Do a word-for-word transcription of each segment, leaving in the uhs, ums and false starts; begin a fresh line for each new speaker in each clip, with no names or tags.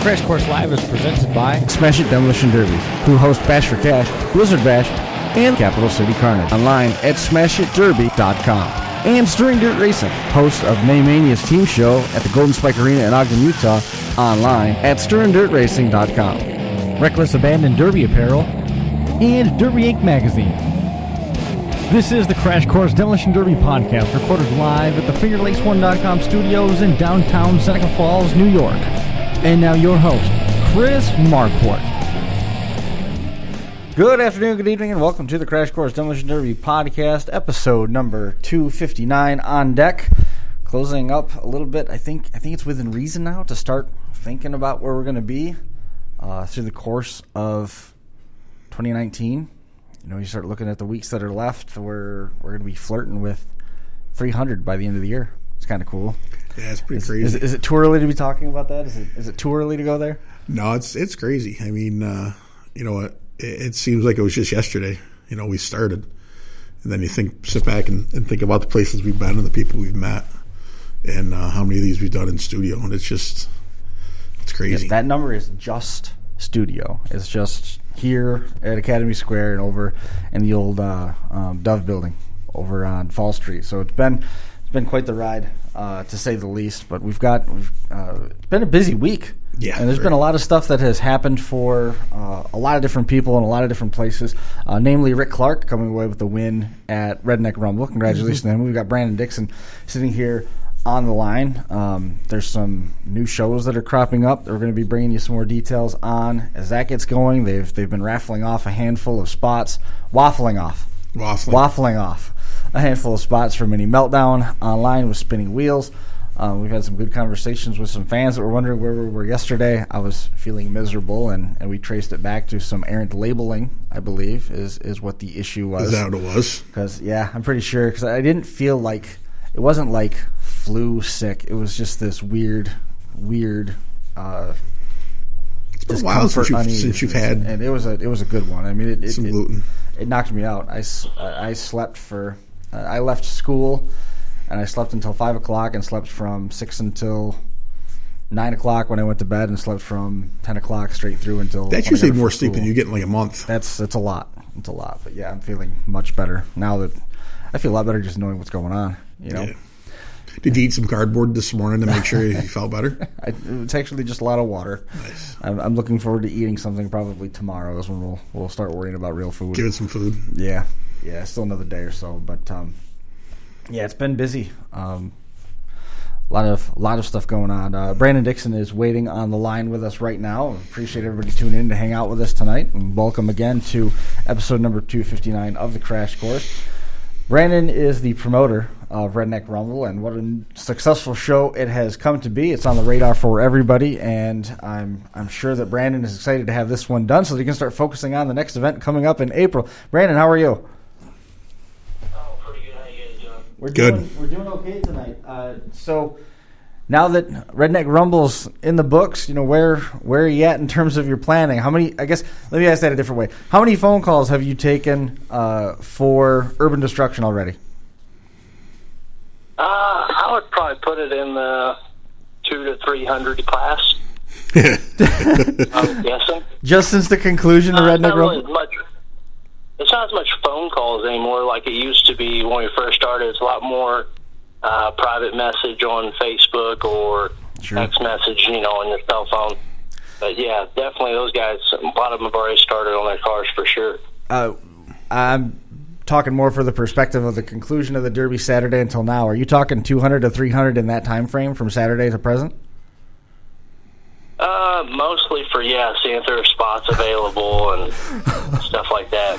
Crash Course Live is presented by
Smash It Demolition Derby, who host Bash for Cash, Blizzard Bash, and Capital City Carnage. Online at smash it derby dot com. And Stirring Dirt Racing, host of Maymania's team show at the Golden Spike Arena in Ogden, Utah. Online at stirring dirt racing dot com.
Reckless Abandon Derby Apparel, and Derby Inc magazine. This is the Crash Course Demolition Derby podcast, recorded live at the Finger Lakes one dot com studios in downtown Seneca Falls, New York. And now your host, Chris Marquardt.
Good afternoon, good evening, and welcome to the Crash Course Demolition Derby podcast, episode number two fifty-nine on deck. Closing up a little bit. I think I think it's within reason now to start thinking about where we're going to be uh, through the course of twenty nineteen. You know, you start looking at the weeks that are left. We're we're going to be flirting with three hundred by the end of the year. It's kind of cool.
Yeah, it's pretty
is,
crazy.
Is, is it too early to be talking about that? Is it is it too early to go there?
No, it's it's crazy. I mean, uh, you know, it, it seems like it was just yesterday. You know, we started, and then you think, sit back and, and think about the places we've been and the people we've met, and uh, how many of these we've done in studio, and it's just it's crazy.
Yes, that number is just studio. It's just here at Academy Square and over in the old uh, um, Dove building over on Fall Street. So it's been it's been quite the ride, uh, to say the least. But we've got we've, uh, it's been a busy week.
Yeah,
and there's
right.
been a lot of stuff that has happened for uh, a lot of different people in a lot of different places. Uh, namely, Rick Clark coming away with the win at Redneck Rumble. Congratulations mm-hmm. to him. We've got Brandon Dixon sitting here on the line. Um, there's some new shows that are cropping up that we're going to be bringing you some more details on as that gets going. They've they've been raffling off a handful of spots, waffling off,
waffling,
waffling off a handful of spots for Mini Meltdown online with Spinning Wheels. Um, we've had some good conversations with some fans that were wondering where we were yesterday. I was feeling miserable, and, and we traced it back to some errant labeling, I believe, is, is what the issue was.
Is that what it was?
Because, yeah, I'm pretty sure, because I didn't feel like, it wasn't like flu sick. It was just this weird, weird uh,
it's been a while since you've, since you've had.
And it was a it was a good one. I mean, it it,
some
it,
gluten.
it knocked me out. I, I slept for, uh, I left school, and I slept until five o'clock and slept from six until nine o'clock when I went to bed, and slept from ten o'clock straight through until.
That's usually more sleep than you get in like a month.
That's that's a lot. It's a lot. But yeah, I'm feeling much better now that I feel a lot better just knowing what's going on. You know.
Yeah. Did you eat some cardboard this morning to make sure you felt better?
I, it's actually just a lot of water.
Nice.
I'm, I'm looking forward to eating something probably tomorrow. Is when we'll we'll start worrying about real food.
Give it some food.
Yeah, yeah. Still another day or so, but um, yeah, it's been busy. Um, a lot of a lot of stuff going on. Uh, Brandon Dixon is waiting on the line with us right now. Appreciate everybody tuning in to hang out with us tonight, and welcome again to episode number two fifty-nine of the Crash Course. Brandon is the promoter of Redneck Rumble, and what a successful show it has come to be. It's on the radar for everybody, and I'm I'm sure that Brandon is excited to have this one done so that he can start focusing on the next event coming up in April. Brandon, how are you?
Oh, pretty good. How you guys doing?
We're
Good.
Doing, we're doing okay tonight. Uh, so now that Redneck Rumble's in the books, you know, where where are you at in terms of your planning? How many, I guess, let me ask that a different way. How many phone calls have you taken uh, for Urban Destruction already?
Uh, I would probably put it in the two to three hundred class. I'm guessing.
Just since the conclusion of
Uh, it's
Redneck
not really
Rumble?
as much. It's not as much phone calls anymore like it used to be when we first started. It's a lot more uh, private message on Facebook or
Sure.
text message, you know, on your cell phone. But yeah, definitely those guys. A lot of them have already started on their cars for sure.
Uh, I'm talking more for the perspective of the conclusion of the Derby Saturday until now. Are you talking two hundred to three hundred in that time frame from Saturday to present?
Uh, mostly for, yeah, seeing if there are spots available and stuff like that.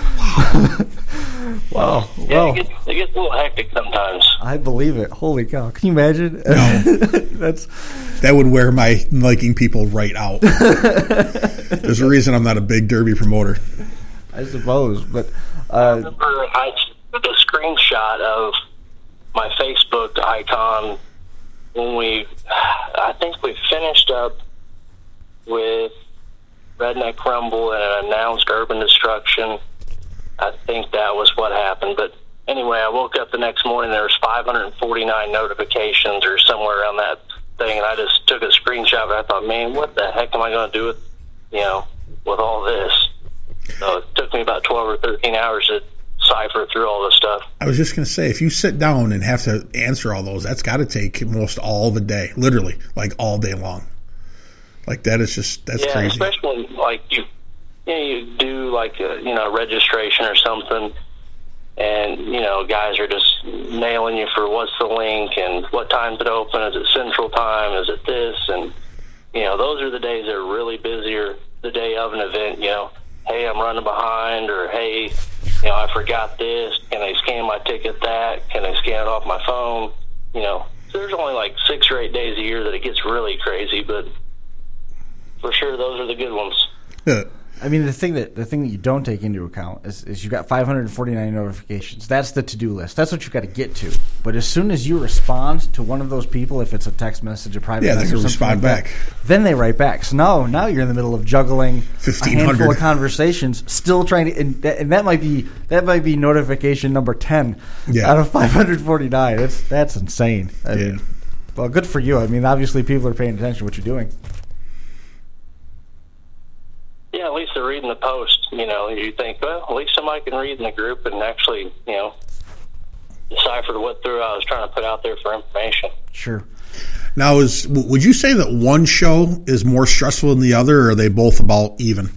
Wow.
Yeah,
Well,
it gets, it gets a little hectic sometimes.
I believe it. Holy cow. Can you imagine?
No.
That's
That would wear my liking people right out. There's a reason I'm not a big Derby promoter.
I suppose, but
I
uh,
remember I took a screenshot of my Facebook icon when we, I think we finished up with Redneck Rumble and announced Urban Destruction. I think that was what happened. But anyway, I woke up the next morning, there was five hundred forty-nine notifications or somewhere around that thing, and I just took a screenshot, and I thought, man, what the heck am I going to do with, you know, with all this? So it took me about twelve or thirteen hours to cipher through all this stuff.
I was just going to say, if you sit down and have to answer all those, that's got to take most all the day, literally, like all day long. Like that is just, that's
yeah,
crazy.
Especially when, like, you, you know, you do like a, you know, registration or something, and, you know, guys are just nailing you for what's the link and what time's it open, is it Central Time, is it this, and, you know, those are the days that are really busy, or the day of an event, you know, hey, I'm running behind, or hey, you know, I forgot this, can I scan my ticket that, can I scan it off my phone, you know, so there's only like six or eight days a year that it gets really crazy, but for sure those are the good ones.
Yeah.
I mean, the thing that the thing that you don't take into account is, is you've got five hundred forty-nine notifications. That's the to-do list. That's what you've got to get to. But as soon as you respond to one of those people, if it's a text message, a private
Yeah, they
message,
can
or
respond
like that,
back.
then they write back. So now, now you're in the middle of juggling a
fifteen hundred
handful of conversations, still trying to, and that, and that might be that might be notification number ten
Yeah.
out of five hundred forty-nine. That's that's insane. I
Yeah.
mean, well, good for you. I mean, obviously people are paying attention to what you're doing.
Yeah, at least they're reading the post. You know, you think, well, at least somebody can read in the group and actually, you know, decipher what through I was trying to put out there for information.
Sure.
Now, is w- would you say that one show is more stressful than the other, or are they both about even?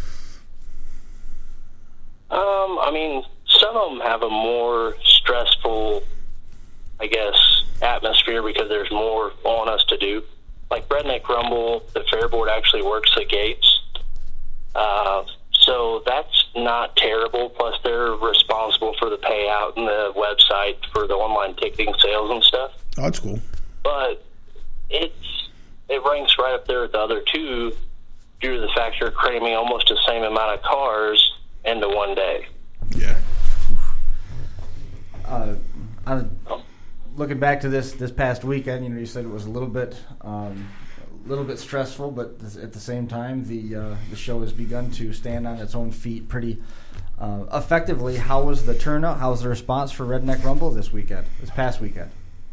Um, I mean, some of them have a more stressful, I guess, atmosphere because there's more on us to do. Like Redneck Rumble, the Fair Board actually works the gates. Uh, so that's not terrible. Plus, they're responsible for the payout and the website for the online ticketing sales and stuff.
Oh, that's cool.
But it's it ranks right up there with the other two due to the fact you're cramming almost the same amount of cars into one day.
Yeah.
Uh, I, looking back to this this past weekend, you know, you said it was a little bit um, a little bit stressful, but at the same time, the uh, the show has begun to stand on its own feet pretty uh, effectively. How was the turnout? How was the response for Redneck Rumble this weekend? This past weekend?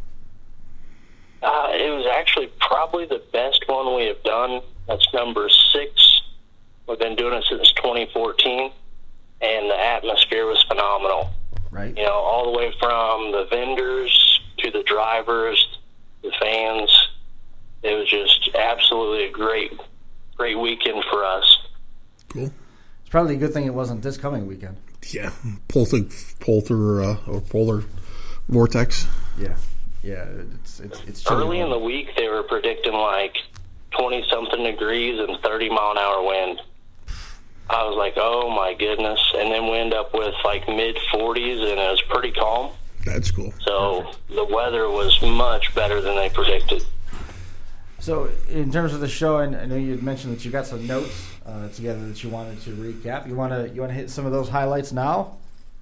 Uh, it was actually probably the best one we have done. That's number six. We've been doing it since twenty fourteen, and the atmosphere was phenomenal.
Right.
You know, all the way from the vendors to the drivers, the fans. It was just absolutely a great, great weekend for us.
Cool.
It's probably a good thing it wasn't this coming weekend.
Yeah. Polar, polar, uh, or polar vortex.
Yeah. Yeah. It's it's it's chilly.
Early in the week, they were predicting like twenty-something degrees and thirty mile an hour wind. I was like, oh, my goodness. And then we end up with like mid-forties, and it was pretty calm.
That's cool.
So the weather was much better than they predicted.
So, in terms of the show, and I know you had mentioned that you got some notes uh, together that you wanted to recap. You want to you want to hit some of those highlights now?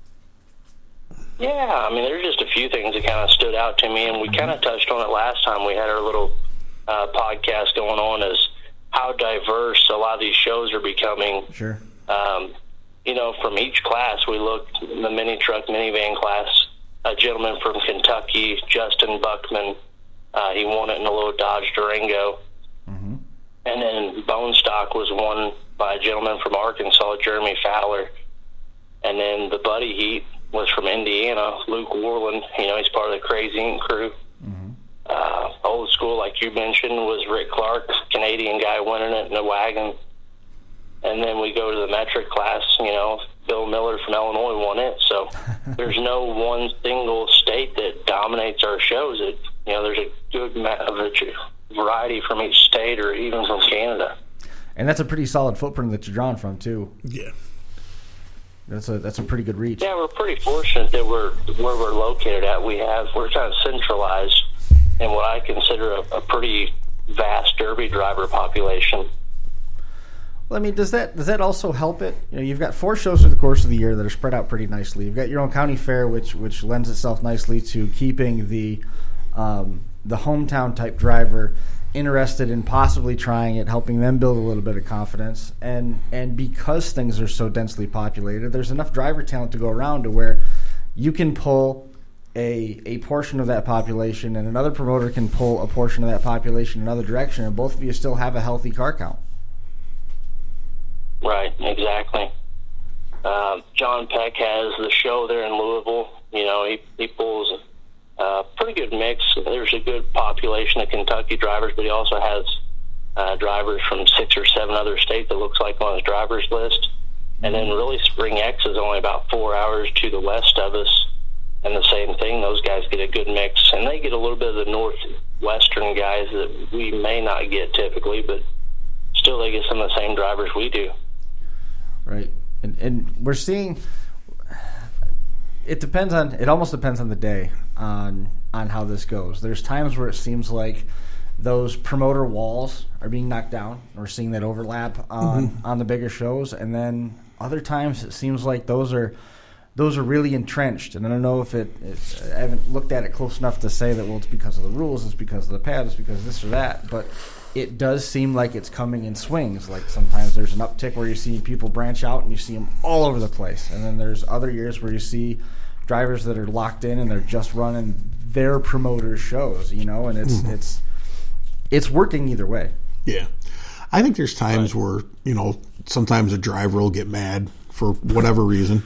Yeah, I mean, there's just a few things that kind of stood out to me, and we kind of touched on it last time we had our little uh, podcast going on, is how diverse a lot of these shows are becoming.
Sure.
Um, you know, from each class, we looked the mini truck, minivan class. A gentleman from Kentucky, Justin Buckman, uh, he won it in a little Dodge Durango.
Mm-hmm.
And then Bone Stock was won by a gentleman from Arkansas, Jeremy Fowler. And then the Buddy Heat was from Indiana, Luke Warland. You know, he's part of the Crazy Ink crew.
Mm-hmm.
Uh, old school, like you mentioned, was Rick Clark, Canadian guy winning it in a wagon. And then we go to the metric class, you know, Bill Miller from Illinois won it. So there's no one single state that dominates our shows. It, you know, there's a good variety from each state or even from Canada.
And that's a pretty solid footprint that you're drawing from, too.
Yeah.
That's a that's a pretty good reach.
Yeah, we're pretty fortunate that we're where we're located at. We have we're kind of centralized in what I consider a, a pretty vast derby driver population.
Well, I mean, does that does that also help it? You know, you've got four shows through the course of the year that are spread out pretty nicely. You've got your own county fair, which which lends itself nicely to keeping the um, the hometown type driver interested in possibly trying it, helping them build a little bit of confidence. And and because things are so densely populated, there's enough driver talent to go around to where you can pull a a portion of that population, and another promoter can pull a portion of that population in another direction, and both of you still have a healthy car count.
Right, exactly. Uh, John Peck has the show there in Louisville. You know, he, he pulls a pretty good mix. There's a good population of Kentucky drivers, but he also has uh, drivers from six or seven other states that looks like on his driver's list. And then really Spring X is only about four hours to the west of us. And the same thing, those guys get a good mix. And they get a little bit of the northwestern guys that we may not get typically, but still they get some of the same drivers we do.
Right. And, and we're seeing, it depends on, it almost depends on the day on on how this goes. There's times where it seems like those promoter walls are being knocked down. We're seeing that overlap on, mm-hmm. on the bigger shows. And then other times it seems like those are those are really entrenched. And I don't know if it, it's, I haven't looked at it close enough to say that, well, it's because of the rules, it's because of the pad, it's because of this or that. But it does seem like it's coming in swings. Like sometimes there's an uptick where you see people branch out and you see them all over the place. And then there's other years where you see drivers that are locked in and they're just running their promoters' shows, you know, and it's mm-hmm. it's it's working either way.
Yeah. I think there's times right. where, you know, sometimes a driver will get mad for whatever reason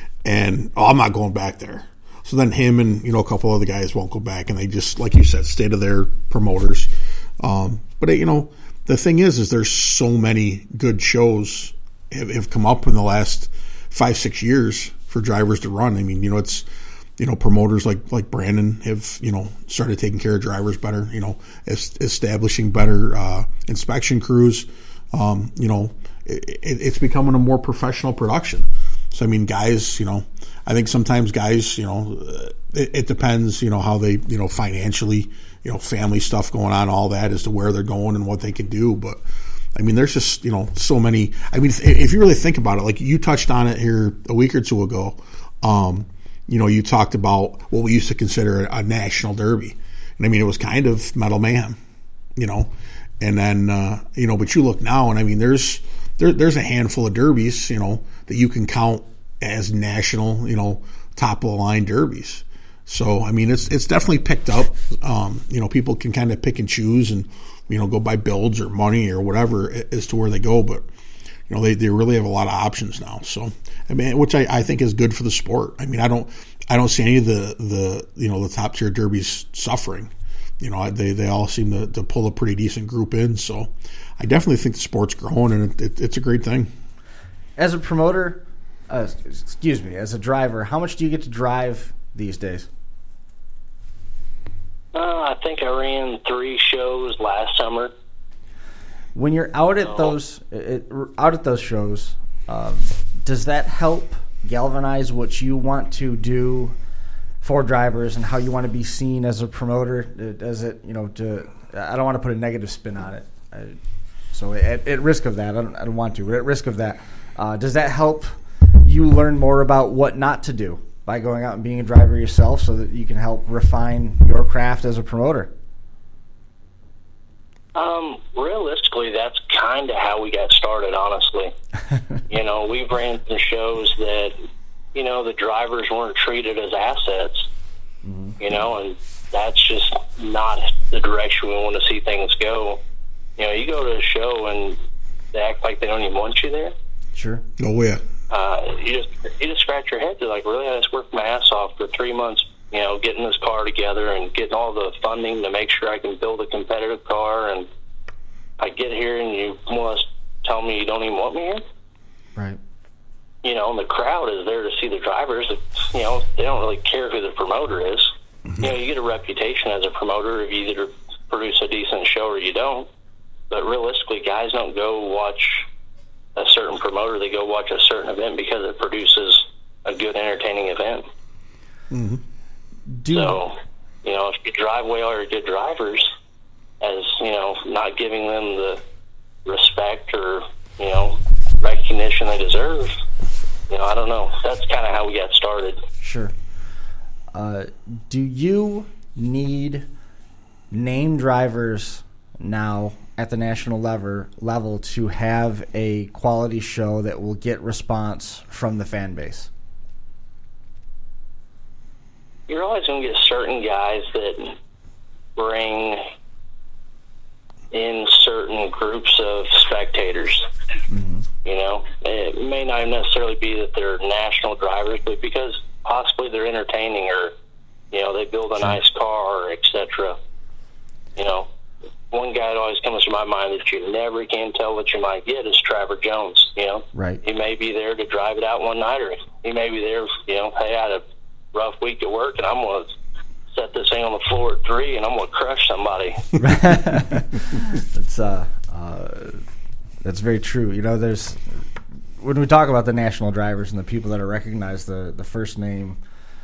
and, oh, I'm not going back there. So then him and, you know, a couple other guys won't go back and they just, like you said, stay to their promoters. Um, but, you know, the thing is, is there's so many good shows have, have come up in the last five, six years for drivers to run. I mean, you know, it's, you know, promoters like, like Brandon have, you know, started taking care of drivers better, you know, es- establishing better uh, inspection crews. Um, you know, it, it, it's becoming a more professional production. So, I mean, guys, you know, I think sometimes guys, you know, it, it depends, you know, how they, you know, financially, you know, family stuff going on, all that as to where they're going and what they can do. But, I mean, there's just, you know, so many. I mean, if, if you really think about it, like you touched on it here a week or two ago, um, you know, you talked about what we used to consider a national derby. And, I mean, it was kind of Metal Mayhem, you know. And then, uh, you know, but you look now, and, I mean, there's there, there's a handful of derbies, you know, that you can count as national, you know, top-of-the-line derbies. So, I mean, it's it's definitely picked up. Um, you know, people can kind of pick and choose and, you know, go by builds or money or whatever as to where they go. But, you know, they, they really have a lot of options now. So, I mean, which I, I think is good for the sport. I mean, I don't I don't see any of the, the you know, the top-tier derbies suffering. You know, they, they all seem to, to pull a pretty decent group in. So, I definitely think the sport's growing, and it, it, it's a great thing.
As a promoter, uh, excuse me, as a driver, how much do you get to drive these days?
Uh, I think I ran three shows last summer.
When you're out at those it, out at those shows, um, does that help galvanize what you want to do for drivers and how you want to be seen as a promoter? Does it, you know, to I don't want to put a negative spin on it. I, so at, at risk of that, I don't, I don't want to. But at risk of that, uh, does that help you learn more about what not to do by going out and being a driver yourself, so that you can help refine your craft as a promoter?
Um, realistically, that's kind of how we got started, honestly. You know, we ran some shows that, you know, the drivers weren't treated as assets, mm-hmm. you know, and that's just not the direction we want to see things go. You know, you go to a show and they act like they don't even want you there.
Sure.
Oh, yeah.
Uh, you just you just scratch your head. You're like, really? I just worked my ass off for three months, you know, getting this car together and getting all the funding to make sure I can build a competitive car. And I get here and you want to tell me you don't even want me here?
Right.
You know, and the crowd is there to see the drivers. You know, they don't really care who the promoter is. Mm-hmm. You know, you get a reputation as a promoter if you either produce a decent show or you don't. But realistically, guys don't go watch a certain promoter. They go watch a certain event because it produces a good, entertaining event.
Mm-hmm. Do
so, you know, if you drive well or good drivers, as, you know, not giving them the respect or, you know, recognition they deserve, you know, I don't know. That's kind of how we got started.
Sure. Uh, do you need name drivers now at the national level level to have a quality show that will get response from the fan base?
you're always going to get certain guys that bring in certain groups of spectators. Mm-hmm. You know, it may not necessarily be that they're national drivers, but because possibly they're entertaining, or, you know, they build a nice car, et cetera. You know, one guy that always comes to my mind that you never can tell what you might get is Trevor Jones. You know,
right?
He may be there to drive it out one night, or he may be there, you know, hey, I had a rough week at work, and I'm going to set this thing on the floor at three, and I'm going to crush somebody.
That's uh, uh, that's very true. You know, there's when we talk about the national drivers and the people that are recognized, the the first name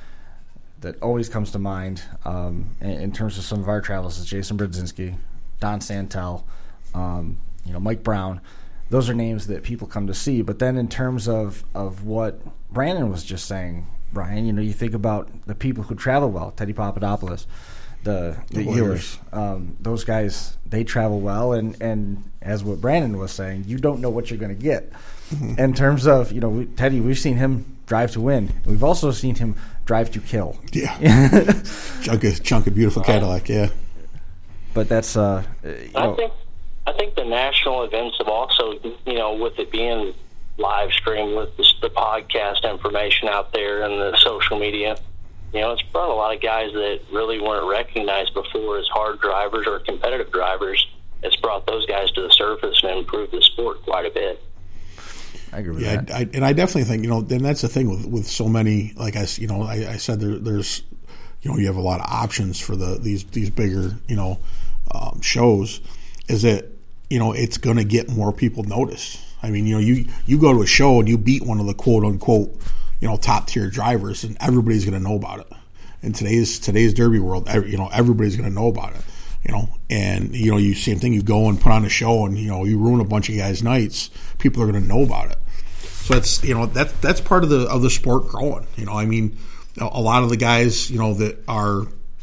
that always comes to mind um, in, in terms of some of our travels is Jason Brodzinski, Don Santel, um, you know, Mike Brown. Those are names that people come to see. But then in terms of, of what Brandon was just saying, Brian, you know, you think about the people who travel well, Teddy Papadopoulos, the the Ewers, um, those guys, they travel well, and, and as what Brandon was saying, you don't know what you're going to get. Mm-hmm. In terms of, you know, we, Teddy, we've seen him drive to win. We've also seen him drive to kill.
Yeah. chunk, of, chunk of beautiful Cadillac, yeah.
But that's, uh, you know.
I think, I think the national events have also, you know, with it being live stream, with the, the podcast information out there and the social media, you know, it's brought a lot of guys that really weren't recognized before as hard drivers or competitive drivers. It's brought those guys to the surface and improved the sport quite a bit.
I agree with
yeah,
that.
I, and I definitely think, you know, and that's the thing with, with so many, like I, you know, I, I said there, there's, you know, you have a lot of options for the these these bigger, you know, um, shows, is that, you know, it's going to get more people noticed. I mean, you know, you, you go to a show and you beat one of the quote unquote, you know, top tier drivers, and everybody's going to know about it. In today's today's Derby world, every, you know, everybody's going to know about it. You know, and you know, you same thing. You go and put on a show, and you know, you ruin a bunch of guys' nights. People are going to know about it. So that's, you know, that's that's part of the of the sport growing. You know, I mean, a lot of the guys, you know, that are,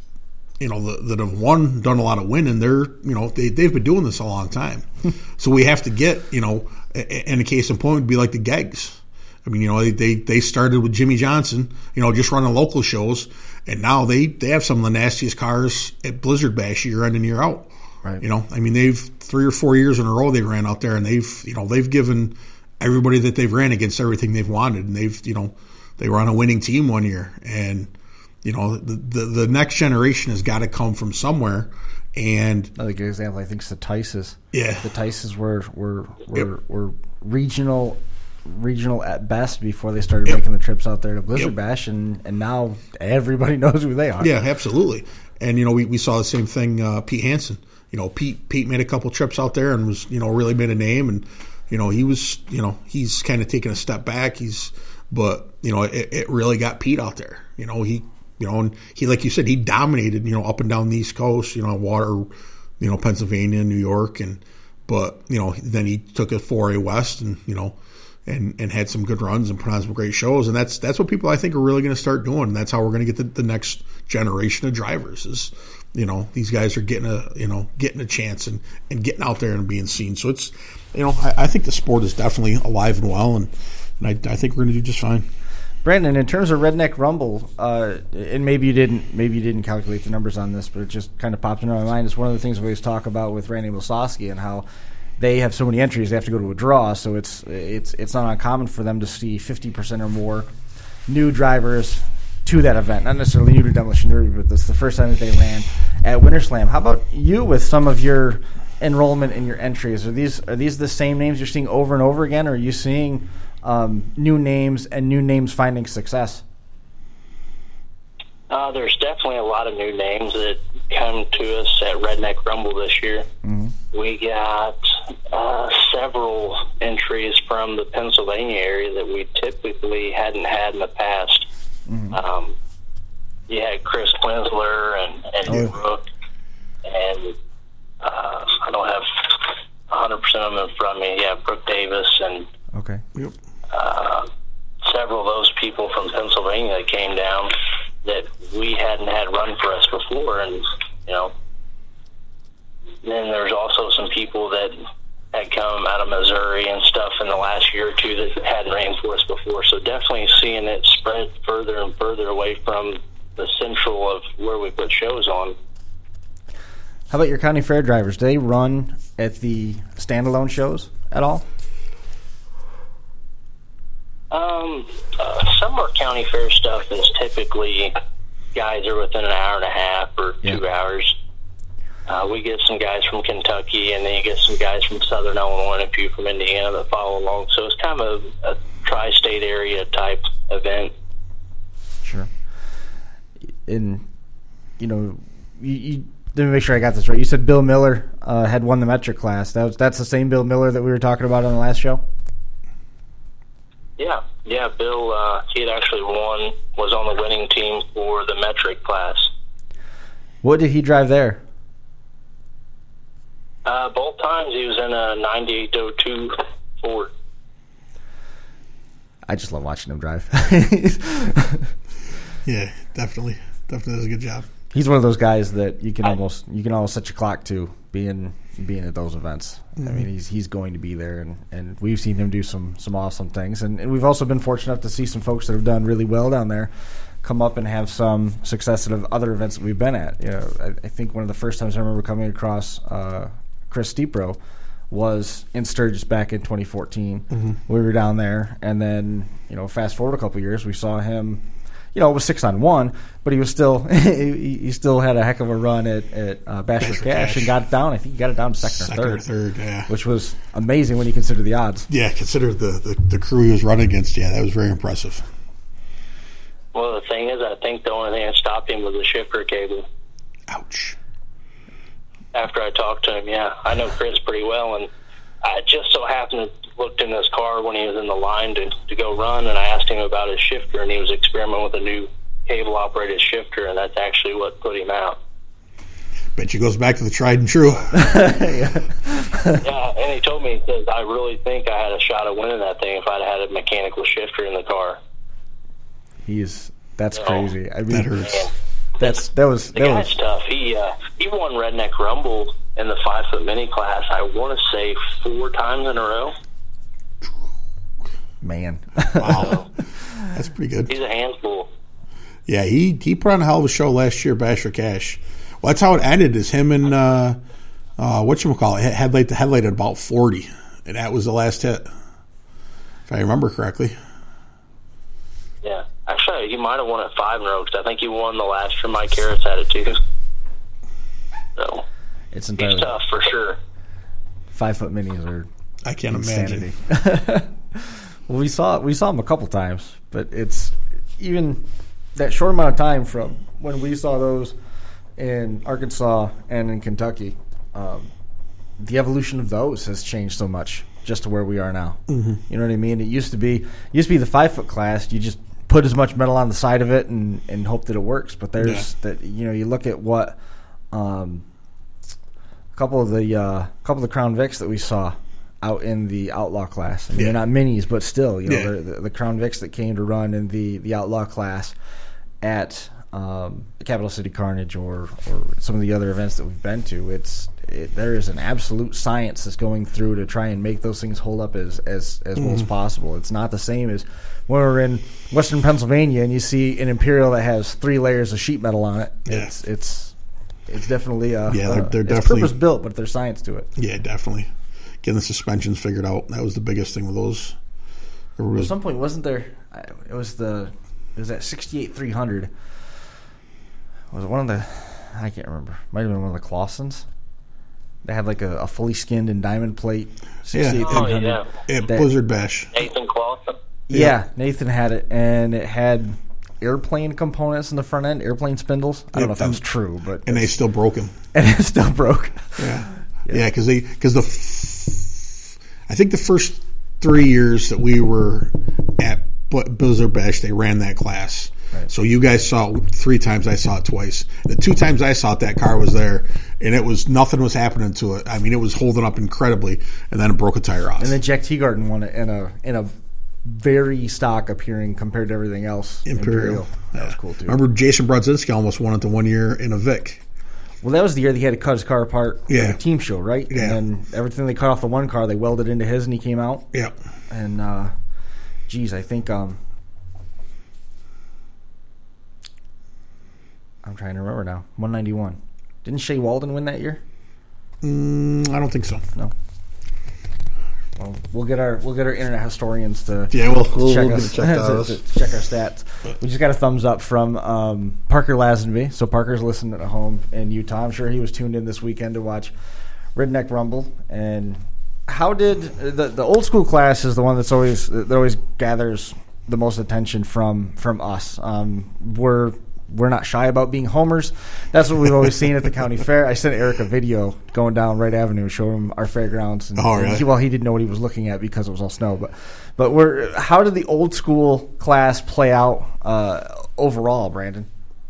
you know, that, that have won, done a lot of winning. They're, you know, they they've been doing this a long time. So we have to get, you know, in a case in point would be like the Geggs. I mean, you know, they they started with Jimmy Johnson, you know, just running local shows. And now they, they have some of the nastiest cars at Blizzard Bash year in and year out.
Right.
You know, I mean, they've three or four years in a row they ran out there, and they've, you know, they've given everybody that they've ran against everything they've wanted. And they've, you know, they were on a winning team one year. And, you know, the the, the next generation has got to come from somewhere. And
another good example, I think, is the Tices.
Yeah.
The Tices were, were, were,
yep.
were regional regional at best before they started
yep.
making the trips out there to Blizzard
yep.
Bash, and, and now everybody knows who they are.
Yeah, absolutely. And, you know, we, we saw the same thing, uh, Pete Hansen. You know, Pete Pete made a couple trips out there and was, you know, really made a name. And, you know, he was, you know, he's kind of taken a step back. He's, but, you know, it, it really got Pete out there. You know, he, you know, and he, like you said, he dominated, you know, up and down the East Coast, you know, water, you know, Pennsylvania, New York. And, but, you know, then he took it four A West and, you know, and, and had some good runs and put on some great shows. And that's that's what people, I think, are really going to start doing. And that's how we're going to get the, the next generation of drivers is, you know, these guys are getting a, you know, getting a chance and, and getting out there and being seen. So it's, you know, I, I think the sport is definitely alive and well, and, and I, I think we're going to do just fine.
Brandon, in terms of Redneck Rumble, uh, and maybe you didn't, maybe you didn't calculate the numbers on this, but it just kind of popped into my mind. It's one of the things we always talk about with Randy Wilsowski and how they have so many entries, they have to go to a draw, so it's it's it's not uncommon for them to see fifty percent or more new drivers to that event. Not necessarily new to Demolition Derby, but this is the first time that they ran at Winter Slam. How about you with some of your enrollment in your entries? Are these are these the same names you're seeing over and over again, or are you seeing um, new names and new names finding success?
Uh, there's definitely a lot of new names that come to us at Redneck Rumble this year. Mm-hmm. We got uh, several entries from the Pennsylvania area that we typically hadn't had in the past. Mm-hmm. Um, you had Chris Winsler and, and oh. Brooke, and uh, I don't have one hundred percent of them in front of me. Yeah, Brooke Davis and
okay.
Yep.
uh, several of those people from Pennsylvania that came down that we hadn't had run for us before. And, you know, then there's also some people that had come out of Missouri and stuff in the last year or two that hadn't ran for us before. So definitely seeing it spread further and further away from the central of where we put shows on.
How about your county fair drivers? Do they run at the standalone shows at all?
Um, uh, some of our county fair stuff is typically guys are within an hour and a half or
Yeah.
two hours. Uh, we get some guys from Kentucky, and then you get some guys from Southern Illinois and a few from Indiana that follow along. So it's kind of a, a tri-state area type event.
Sure. And, you know, you, you, let me make sure I got this right. You said Bill Miller uh, had won the metric class. That was, that's the same Bill Miller that we were talking about on the last show?
Yeah, yeah. Bill, uh, he had actually won, was on the winning team for the metric class.
What did he drive there?
Uh, both times he was in a ninety-eight oh two Ford.
I just love watching him drive.
Yeah, definitely. Definitely does a good job.
He's one of those guys that you can almost you can almost set your clock to being being at those events. Mm-hmm. I mean, he's he's going to be there, and, and we've seen him do some some awesome things, and, and we've also been fortunate enough to see some folks that have done really well down there come up and have some success at other events that we've been at. You know, I, I think one of the first times I remember coming across uh, Chris Steepro was in Sturgis back in twenty fourteen. Mm-hmm. We were down there, and then you know, fast forward a couple of years, we saw him. You know, it was six on one, but he was still he, he still had a heck of a run at at uh, Bash for Cash and got it down. I think he got it down to second,
second
or third,
or third, yeah,
which was amazing when you consider the odds.
Yeah, consider the, the the crew he was running against. Yeah, that was very impressive.
Well, the thing is, I think the only thing that stopped him was the shifter cable.
Ouch.
After I talked to him, yeah, I know Chris pretty well, and I just so happened to looked in his car when he was in the line to, to go run, and I asked him about his shifter, and he was experimenting with a new cable-operated shifter, and that's actually what put him out.
Bet you goes back to the tried and true.
Yeah.
Yeah, and he told me, he says, I really think I had a shot at winning that thing if I'd had a mechanical shifter in the car.
He's that's
No.
crazy. I mean,
That hurts.
And
that's that was
the
that
guy's
was
tough. He uh, he won Redneck Rumble in the five-foot mini class, I want to say four times in a row.
man.
Wow. That's pretty good.
He's a handful.
Yeah, he, he put on a hell of a show last year, Bash for Cash. Well, that's how it ended, is him and, uh, uh, whatchamacallit, headlight to headlight at about forty. And that was the last hit, if I remember correctly.
Yeah. Actually, he might have won it five in a row, because I think he won the last year Mike Harris had it, too. So,
It's
he's
entirely
tough, for sure.
five foot minis are
I can't
insanity.
imagine.
Well, we saw we saw him a couple times, but it's even that short amount of time from when we saw those in Arkansas and in Kentucky. Um, the evolution of those has changed so much just to where we are now. Mm-hmm. You know what I mean? It used to be it used to be the five foot class. You just put as much metal on the side of it and, and hope that it works. But there's
Yeah.
that you know you look at what um, a couple of the uh, couple of the Crown Vics that we saw out in the Outlaw class. I mean,
Yeah.
they're not minis, but still, you know,
Yeah.
they're the, the Crown Vics that came to run in the, the Outlaw class at um, Capital City Carnage or, or some of the other events that we've been to. It's it, there is an absolute science that's going through to try and make those things hold up as as, as
Mm-hmm.
well as possible. It's not the same as when we're in Western Pennsylvania and you see an Imperial that has three layers of sheet metal on it.
Yeah.
It's it's it's definitely a,
Yeah, they're-
a-
they're
it's
definitely-
purpose built, but there's science to it.
Yeah, definitely. Getting the suspensions figured out. That was the biggest thing with those. There was-
At some point, wasn't there? It was the it was that sixty-eight three hundred. Was it one of the? I can't remember. Might have been one of the Clausens. They had like a, a fully skinned and diamond plate. sixty-eight
Oh,
three hundred.
yeah.
yeah,
that-
Blizzard Bash.
Nathan Clausen.
Yeah, Nathan had it, and it had airplane components in the front end, airplane spindles. I don't
Yep,
know if that was
and-
true, but
And they still broke him.
and it still broke.
Yeah. Yeah, because they because the f- I think the first three years that we were at Bu- Blizzard Bash, they ran that class.
Right.
So you guys saw it three times. I saw it twice. The two times I saw it, that car was there, and it was nothing was happening to it. I mean, it was holding up incredibly, and then it broke a tire off.
And then Jack Teagarden won it in a in a very stock appearing compared to everything else.
Imperial.
That
Yeah.
was cool too.
Remember, Jason Brodzinski almost won it the one year in a Vic.
Well, that was the year that he had to cut his car apart
Yeah.
for the team show, right?
Yeah.
And then everything they cut off the one car, they welded into his, and he came out.
Yeah.
And, uh, geez, I think um, I'm trying to remember now. one ninety-one. Didn't Shea Walden win that year?
Mm, I don't think so.
No. Well, we'll get our we'll get our internet historians to
Yeah, we'll, we'll,
check
we'll
us,
get it checked out.
to, to check our stats. We just got a thumbs up from um, Parker Lazenby. So Parker's listening at home in Utah. I'm sure he was tuned in this weekend to watch Redneck Rumble. And how did the the old school class is the one that's always that always gathers the most attention from from us. Um, we're we're not shy about being homers. That's what we've always seen at the county fair. I sent Eric a video going down Wright Avenue, showing him our fairgrounds. And,
oh, really?
and he, well, he didn't know what he was looking at because it was all snow. But but we're how did the old school class play out uh, overall, Brandon?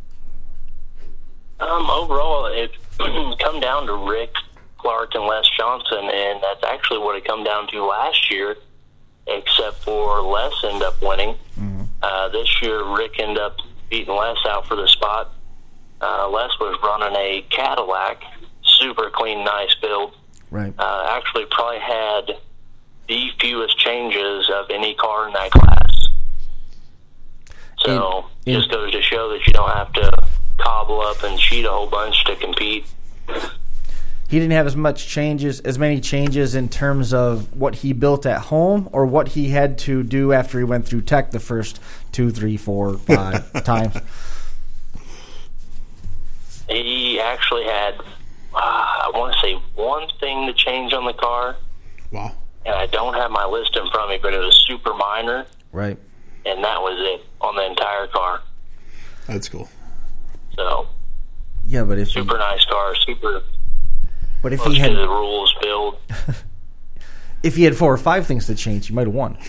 Um, overall, it come down to Rick Clark and Les Johnson, and that's actually what it come down to last year, except for Les ended up winning. Mm-hmm. Uh, this year, Rick ended up beating Les out for the spot. Uh, Les was running a Cadillac, super clean, nice build.
Right.
Uh, actually probably had the fewest changes of any car in that class. So,
in, in,
just goes to show that you don't have to cobble up and cheat a whole bunch to compete.
He didn't have as much changes, as many changes in terms of what he built at home or what he had to do after he went through tech the first two, three, four, five times.
He actually had, uh, I want to say, one thing to change on the car.
Wow.
And I don't have my list in front of me, but it was super minor.
Right.
And that was it on the entire car.
That's cool.
So,
yeah, but if
super
he,
nice car, super.
But if
Most
he had
of the rules build.
If he had four or five things to change, he might have won.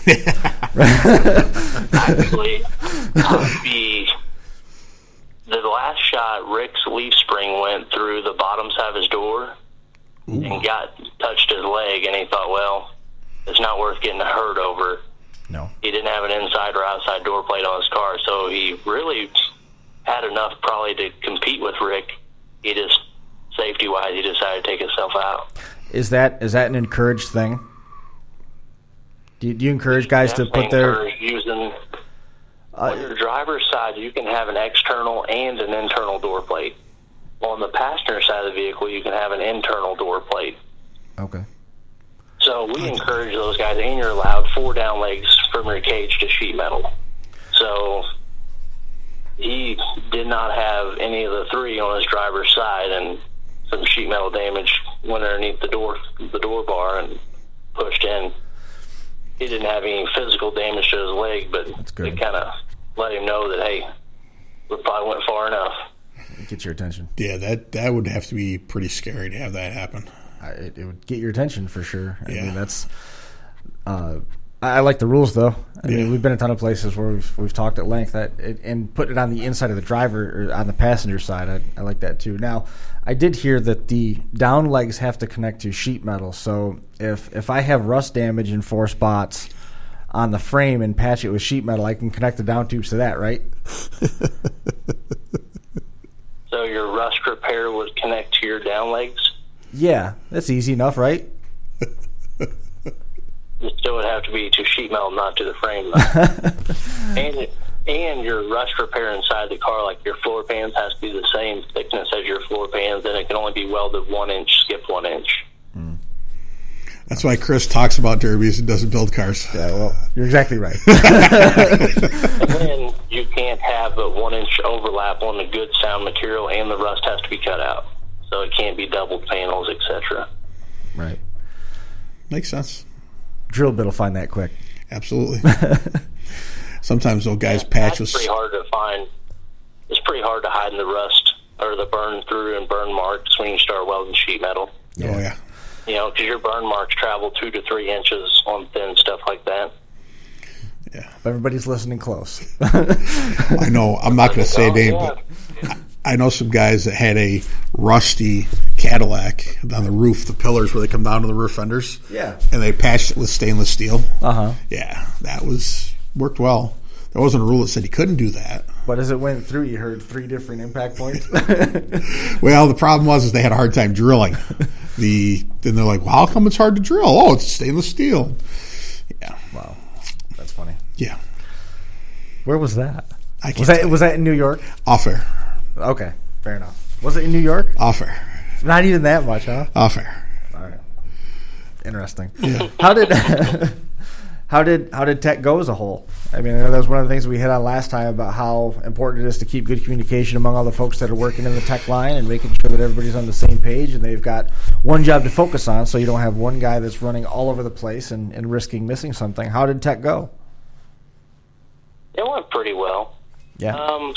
Actually, the the last shot, Rick's leaf spring went through the bottom side of his door. Ooh. And got touched his leg, and he thought, well, it's not worth getting hurt over.
No.
He didn't have an inside or outside door plate on his car, so he really had enough probably to compete with Rick. He just, safety-wise, he decided to take himself out.
Is that is that an encouraged thing? Do you, do you encourage guys to put their
using uh, on your driver's side? You can have an external and an internal door plate. On the passenger side of the vehicle, you can have an internal door plate.
Okay.
So we encourage those guys, and you're allowed four down legs from your cage to sheet metal. So he did not have any of the three on his driver's side, and some sheet metal damage went underneath the door, the door bar, and pushed in. He didn't have any physical damage to his leg, but it kind of let him know that, hey, we probably went far enough.
Get your attention.
Yeah, that that would have to be pretty scary to have that happen.
I, it, it would get your attention for sure. I
yeah.
mean, that's. Uh, I, I like the rules though. I yeah. mean, we've been a ton of places where we've we've talked at length that it, and put it on the inside of the driver or on the passenger side. I, I like that too. Now, I did hear that the down legs have to connect to sheet metal. So if if I have rust damage in four spots on the frame and patch it with sheet metal, I can connect the down tubes to that, right?
So your rust repair would connect to your down legs?
Yeah, that's easy enough, right?
It still would have to be to sheet metal, not to the frame. and and your rust repair inside the car, like your floor pans, has to be the same thickness as your floor pans, and it can only be welded one inch, skipped one inch.
Mm.
That's why Chris talks about derbies and doesn't build cars.
Yeah, well, you're exactly right.
And then you can't have but one inch overlap on the good sound material, and the rust has to be cut out. So it can't be doubled panels, et cetera.
Right.
Makes sense.
Drill bit will find that quick.
Absolutely. Sometimes those guys
yeah,
patch
It's
with...
pretty hard to find. It's pretty hard to hide in the rust or the burn through and burn marks when you start welding sheet metal.
Yeah. Oh, yeah.
You know, because your burn marks travel two to three inches on thin stuff like that.
Yeah.
Everybody's listening close.
I know. I'm not going to say a name,
yeah.
but I know some guys that had a rusty Cadillac on the roof, the pillars where they come down to the roof fenders.
Yeah.
And they patched it with stainless steel.
Uh-huh.
Yeah, that was worked well. There wasn't a rule that said he couldn't do that.
But as it went through, you heard three different impact points.
Well, the problem was is they had a hard time drilling. The then they're like, well, how come it's hard to drill? Oh, it's stainless steel. Yeah.
Wow. That's funny.
Yeah.
Where was that?
I can't
was that was that in New York?
Off air.
Okay, fair enough. Was it in New York?
Off air.
Not even that much, huh?
Off air.
All right. Interesting. Yeah. How did how did how did tech go as a whole? I mean, I know that was one of the things we hit on last time about how important it is to keep good communication among all the folks that are working in the tech line and making sure that everybody's on the same page and they've got one job to focus on, so you don't have one guy that's running all over the place and, and risking missing something. How did tech go?
It went pretty well.
Yeah.
Um,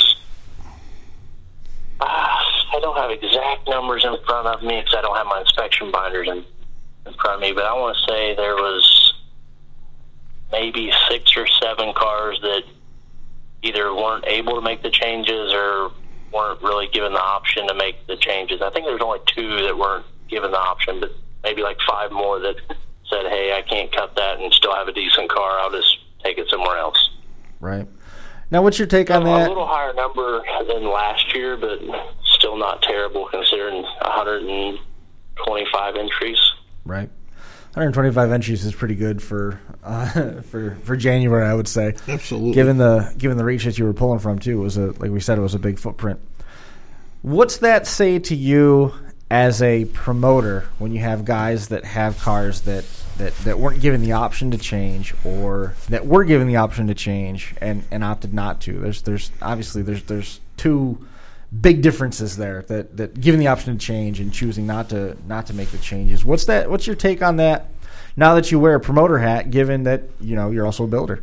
uh, I don't have exact numbers in front of me because I don't have my inspection binders in, in front of me, but I want to say there was maybe six or seven cars that either weren't able to make the changes or weren't really given the option to make the changes. I think there's only two that weren't given the option, but maybe like five more that said, hey, I can't cut that and still have a decent car. I'll just take it somewhere else.
Right. Now, what's your take on that?
A little higher number than last year, but still not terrible considering one hundred twenty-five entries.
Right. one hundred twenty-five entries is pretty good for uh, for for January, I would say.
Absolutely.
Given the given the reach that you were pulling from too, it was a like we said, it was a big footprint. What's that say to you as a promoter when you have guys that have cars that, that, that weren't given the option to change or that were given the option to change and, and opted not to? There's there's obviously there's there's two big differences there, that, that given the option to change and choosing not to not to make the changes. What's that what's your take on that now that you wear a promoter hat, given that, you know, you're also a builder?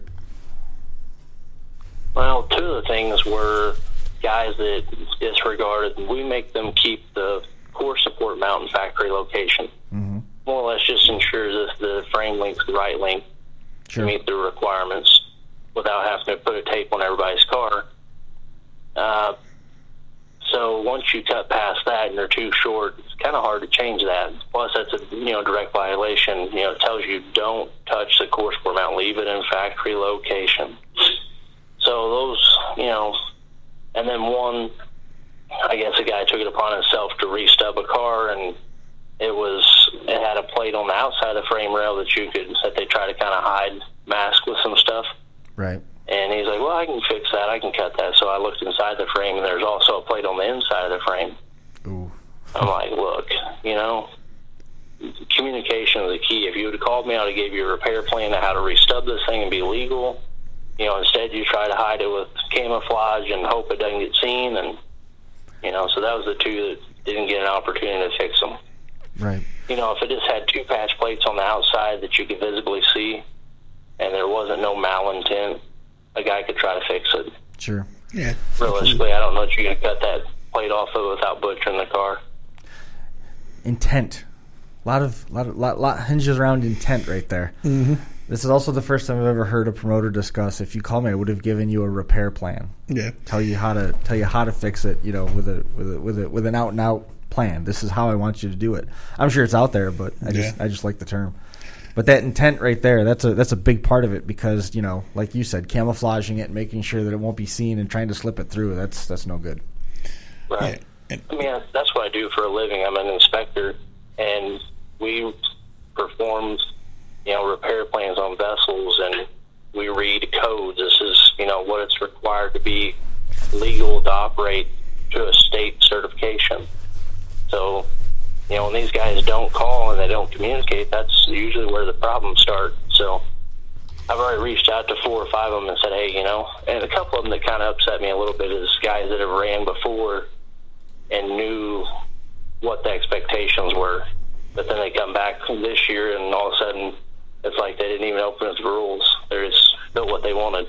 Well, two of the things were guys that disregarded, we make them keep the core support mount in factory location. Mm-hmm. More or less just ensures that the frame link's the right length
sure.
to meet the requirements without having to put a tape on everybody's car. Uh, so once you cut past that and they're too short, it's kind of hard to change that. Plus, that's a you know direct violation. You know, it tells you don't touch the core support mount, leave it in factory location. So those, you know, and then one, I guess a guy took it upon himself to re-stub a car, and it was it had a plate on the outside of the frame rail that you could that they try to kind of hide, mask with some stuff.
Right.
And he's like, well, I can fix that. I can cut that. So I looked inside the frame, and there's also a plate on the inside of the frame.
Ooh.
I'm like, look, you know, communication is the key. If you would have called me, I would have gave you a repair plan on how to re-stub this thing and be legal. You know, instead you try to hide it with camouflage and hope it doesn't get seen. And, you know, so that was the two that didn't get an opportunity to fix them.
Right.
You know, if it just had two patch plates on the outside that you could visibly see and there wasn't no malintent, a guy could try to fix it.
Sure.
Yeah.
Realistically, I don't know if you can cut that plate off of it without butchering the car.
Intent. A lot of lot of lot, lot hinges around intent right there.
Mm-hmm.
This is also the first time I've ever heard a promoter discuss, if you call me, I would have given you a repair plan.
Yeah.
Tell you how to tell you how to fix it, you know, with a with a with a with an out and out plan. This is how I want you to do it. I'm sure it's out there, but I just
yeah.
I just like the term. But that intent right there, that's a that's a big part of it, because, you know, like you said, camouflaging it, making sure that it won't be seen and trying to slip it through, that's that's no good.
Right.
Yeah.
I mean, that's what I do for a living. I'm an inspector, and we perform, you know, repair plans on vessels, and we read codes. This is, you know, what it's required to be legal to operate to a state certification. So, you know, when these guys don't call and they don't communicate, that's usually where the problems start. So I've already reached out to four or five of them and said, hey, you know, and a couple of them that kind of upset me a little bit is guys that have ran before and knew what the expectations were. But then they come back this year and all of a sudden it's like they didn't even open up the rules. They just built what they wanted.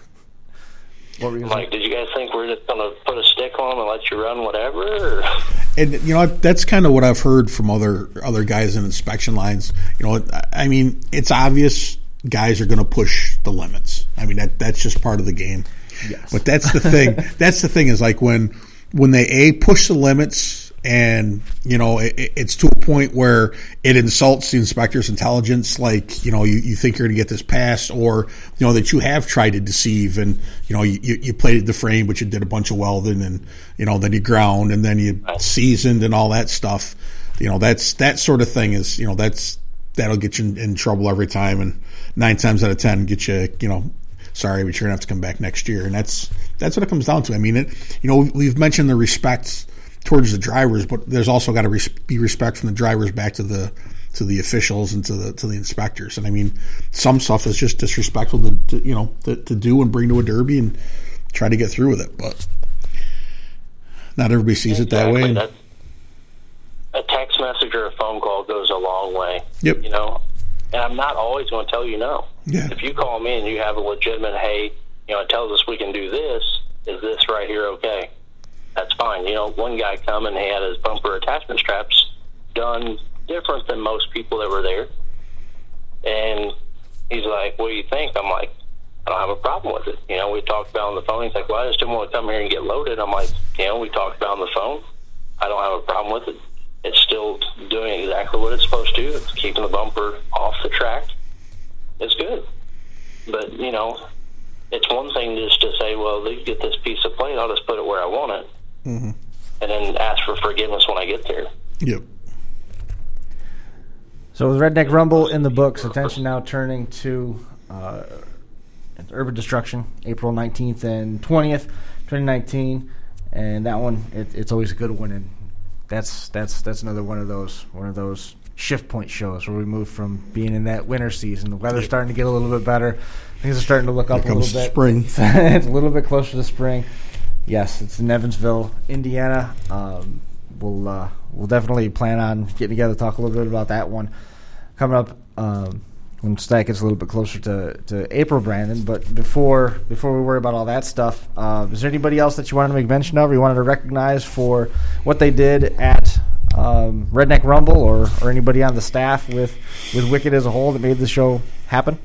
What were you
I'm like, did you guys think we're just going to put a stick on them and let you run whatever? Or?
And, you know, that's kind of what I've heard from other other guys in inspection lines. You know, I mean, it's obvious guys are going to push the limits. I mean, that that's just part of the game.
Yes.
But that's the thing. That's the thing is, like, when when they, A, push the limits, and, you know, it, it's to a point where it insults the inspector's intelligence, like, you know, you, you think you're going to get this passed, or, you know, that you have tried to deceive, and, you know, you, you plated the frame, but you did a bunch of welding, and, you know, then you ground, and then you seasoned and all that stuff. You know, that's that sort of thing is, you know, that's that'll get you in, in trouble every time, and nine times out of ten get you, you know, sorry, but you're going to have to come back next year. And that's that's what it comes down to. I mean, it, you know, we've mentioned the respect towards the drivers, but there's also got to res- be respect from the drivers back to the to the officials and to the to the inspectors. And I mean, some stuff is just disrespectful to, to you know to, to do and bring to a derby and try to get through with it. But not everybody sees exactly. it that way. And,
that, a text message or a phone call goes a long way.
Yep.
You know, and I'm not always going to tell you no.
Yeah.
If you call me and you have a legitimate, hey, you know, it tells us we can do this. Is this right here okay? That's fine. You know, one guy come and he had his bumper attachment straps done different than most people that were there. And he's like, what do you think? I'm like, I don't have a problem with it. You know, we talked about it on the phone. He's like, well, I just didn't want to come here and get loaded. I'm like, you know, we talked about it on the phone. I don't have a problem with it. It's still doing exactly what it's supposed to. It's keeping the bumper off the track. It's good. But, you know, it's one thing just to say, well, you get this piece of plate, I'll just put it where I want it.
Mm-hmm.
And then ask for forgiveness when I get there.
Yep.
So with Redneck Rumble in the books, attention now turning to uh, Urban Destruction, April nineteenth and twentieth, twenty nineteen. And that one, it, it's always a good one. And that's that's that's another one of those one of those shift point shows where we move from being in that winter season. The weather's starting to get a little bit better. Things are starting to look up
Here
a little bit.
Spring.
It's a little bit closer to spring. Yes, it's in Evansville, Indiana. Um, we'll uh, we'll definitely plan on getting together to talk a little bit about that one coming up um, when that gets a little bit closer to, to April, Brandon. But before before we worry about all that stuff, uh, is there anybody else that you wanted to make mention of or you wanted to recognize for what they did at um, Redneck Rumble or, or anybody on the staff with, with Wicked as a whole that made the show happen?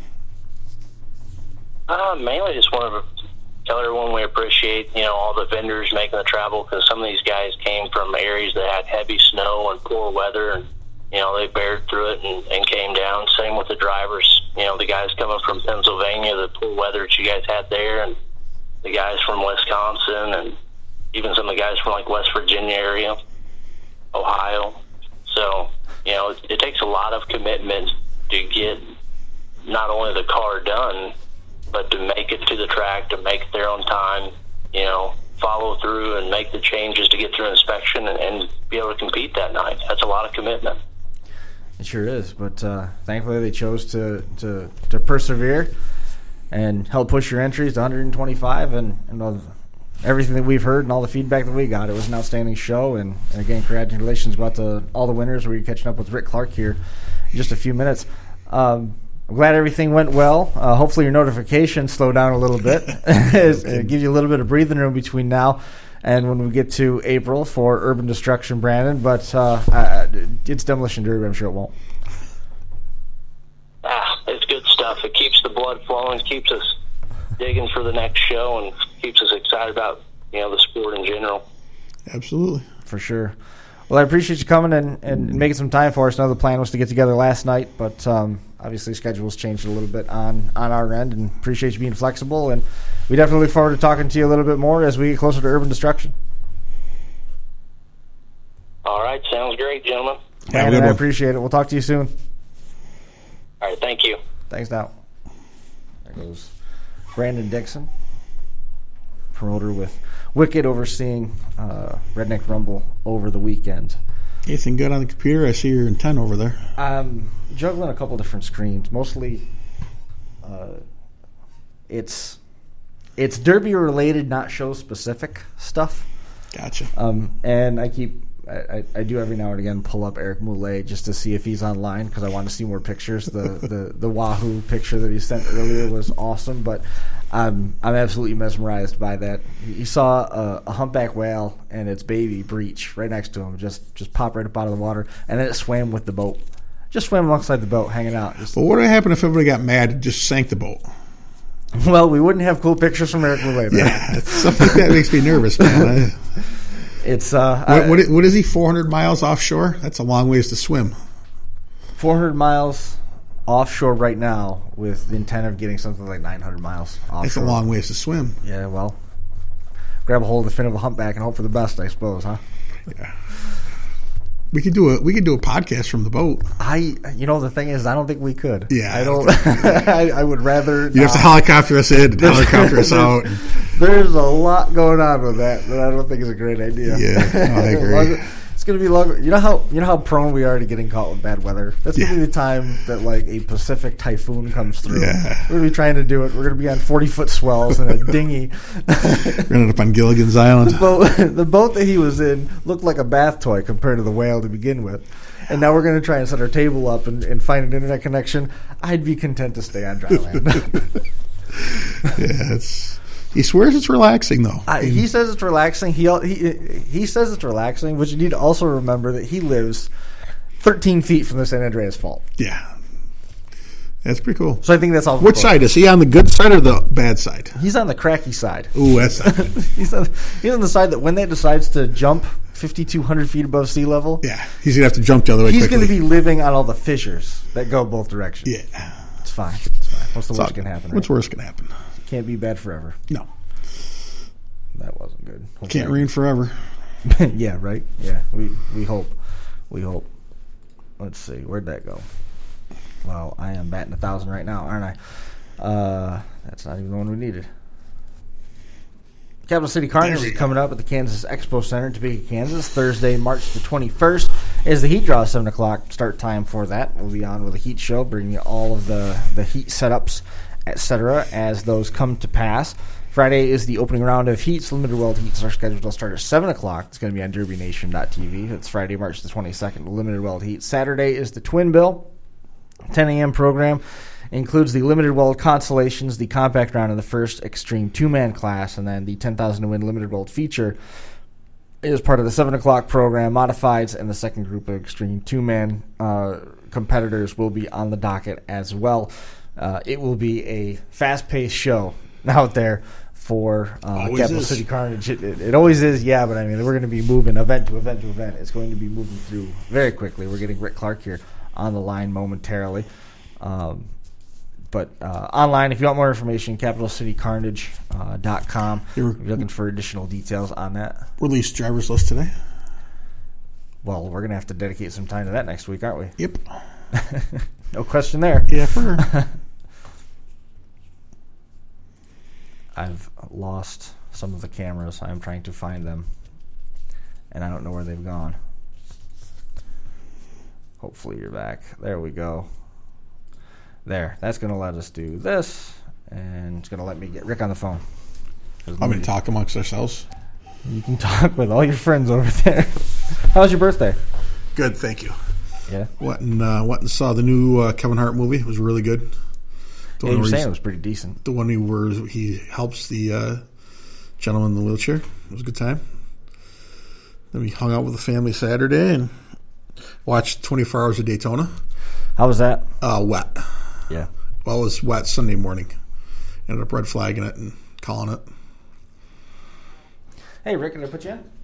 Uh, mainly just wanted to tell everyone we appreciate, you know, all the vendors making the travel because some of these guys came from areas that had heavy snow and poor weather, and, you know, they bared through it and, and came down. Same with the drivers. You know, the guys coming from Pennsylvania, the poor weather that you guys had there, and the guys from Wisconsin, and even some of the guys from, like, West Virginia area, Ohio. So, you know, it, it takes a lot of commitment to get not only the car done, but to make it to the track, to make it there on time, you know, follow through and make the changes to get through inspection and, and be able to compete that night. That's a lot of commitment.
It sure is, but uh, thankfully they chose to, to, to persevere and help push your entries to one hundred twenty-five, and, and all the, everything that we've heard and all the feedback that we got, it was an outstanding show, and, and again, congratulations about to all the winners. We're catching up with Rick Clark here in just a few minutes. Um, I'm glad everything went well. Uh, hopefully your notifications slow down a little bit. It gives you a little bit of breathing room between now and when we get to April for Urban Destruction, Brandon. But uh, uh, it's Demolition Derby. I'm sure it won't.
Ah, it's good stuff. It keeps the blood flowing, keeps us digging for the next show, and keeps us excited about, you know, the sport in general.
Absolutely.
For sure. Well, I appreciate you coming and, and making some time for us. I know the plan was to get together last night, but um, obviously schedules changed a little bit on, on our end, and appreciate you being flexible. And we definitely look forward to talking to you a little bit more as we get closer to Urban Destruction.
All right. Sounds great, gentlemen.
Yeah,
and I appreciate it. We'll talk to you soon.
All right. Thank you.
Thanks, now. There goes Brandon Dixon, promoter with Wicked, overseeing uh, Redneck Rumble over the weekend.
Anything good on the computer? I see you're in ten over there.
Um, juggling a couple different screens. Mostly, uh, it's it's derby related, not show specific stuff.
Gotcha.
Um, and I keep I, I, I do every now and again pull up Eric Moulet just to see if he's online because I want to see more pictures. The, the the Wahoo picture that he sent earlier was awesome, but I'm I'm absolutely mesmerized by that. He saw a, a humpback whale and its baby breach right next to him, just just pop right up out of the water, and then it swam with the boat. Just swam alongside the boat, hanging out. Just,
but what would happen if everybody got mad and just sank the boat?
Well, we wouldn't have cool pictures from Eric Moulet.
Yeah, stuff like that makes me nervous, man.
It's uh,
what, what, what is he? four hundred miles offshore? That's a long ways to swim.
four hundred miles offshore right now, with the intent of getting something like nine hundred miles offshore.
That's a long ways to swim.
Yeah, well, grab a hold of the fin of a humpback and hope for the best, I suppose, huh?
Yeah. We could do a we could do a podcast from the boat.
I, you know, the thing is, I don't think we could.
Yeah.
I don't. I, I would rather.
You have to helicopter us in and helicopter us out.
There's a lot going on with that that I don't think is a great idea.
Yeah, no, I agree.
It's gonna be long. You know how you know how prone we are to getting caught with bad weather. That's gonna
Yeah.
be the time that like a Pacific typhoon comes through.
Yeah.
We're gonna be trying to do it. We're gonna be on forty foot swells in a dinghy.
We're ended up on Gilligan's Island.
The boat, the boat that he was in looked like a bath toy compared to the whale to begin with. And now we're going to try and set our table up and, and find an internet connection. I'd be content to stay on dry land.
Yeah, it's. He swears it's relaxing though.
I, he says it's relaxing. He, he he says it's relaxing, but you need to also remember that he lives thirteen feet from the San Andreas Fault.
Yeah, that's pretty cool.
So I think that's all.
Which side is he on? The good side or the bad side?
He's on the cracky side.
Ooh, that's.
he's on he's on the side that when that decides to jump fifty-two hundred feet above sea level,
Yeah, he's gonna have to jump the other way.
he's
quickly.
going to be living on all the fissures that go both directions.
Yeah,
It's fine. It's fine. What's the
So,
worst can happen? Right?
What's worse can happen?
Can't be bad forever.
No,
That wasn't good. Hopefully-
can't rain forever.
Yeah, right. Yeah, we we hope. We hope. Let's see. Where'd that go? Well, I am batting a thousand right now, aren't I? Uh, that's not even the one we needed. Capital City Carnage
There we
is
go.
coming up at the Kansas Expo Center in Topeka, Kansas. Thursday, March the twenty-first is the heat draw. seven o'clock start time for that. We'll be on with a heat show, bringing you all of the, the heat setups, et cetera, as those come to pass. Friday is the opening round of heats. Limited World Heats are scheduled to start at seven o'clock. It's going to be on derby nation dot t v. It's Friday, March the twenty-second, the Limited World Heat. Saturday is the Twin Bill. ten a.m. program includes the Limited World Constellations, the compact round of the first extreme two-man class, and then the ten thousand to win Limited World feature is part of the seven o'clock program. Modifieds and the second group of extreme two-man uh, competitors will be on the docket as well. Uh, it will be a fast-paced show out there for uh,
Always
Capital
is.
City Carnage. It, it, it always is, yeah, but I mean, we're going to be moving event to event to event. It's going to be moving through very quickly. We're getting Rick Clark here on the line momentarily. Um, but uh, online, if you want more information, capital city carnage dot com.
You're-
If you're looking for additional details on that.
Release driver's list today.
Well, we're going to have to dedicate some time to that next week, aren't we?
Yep.
No question there.
Yeah, for her.
I've lost some of the cameras. I'm trying to find them, and I don't know where they've gone. Hopefully you're back. There we go. There. That's going to let us do this, and it's going to let me get Rick on the phone.
I'm going to talk amongst ourselves.
You can talk with all your friends over there. How was your birthday?
Good, thank you.
Yeah.
Went and uh, went and saw the new uh, Kevin Hart movie. It was really good. The
Yeah,
one
you were
where
saying
he's-
it was pretty decent.
the one he where he helps the uh, gentleman in the wheelchair. It was a good time. Then we hung out with the family Saturday and watched twenty-four Hours of Daytona.
How was that?
Uh, wet.
Yeah.
Well, it was wet Sunday morning. Ended up red flagging it and calling it.
Hey, Rick, can I put you in?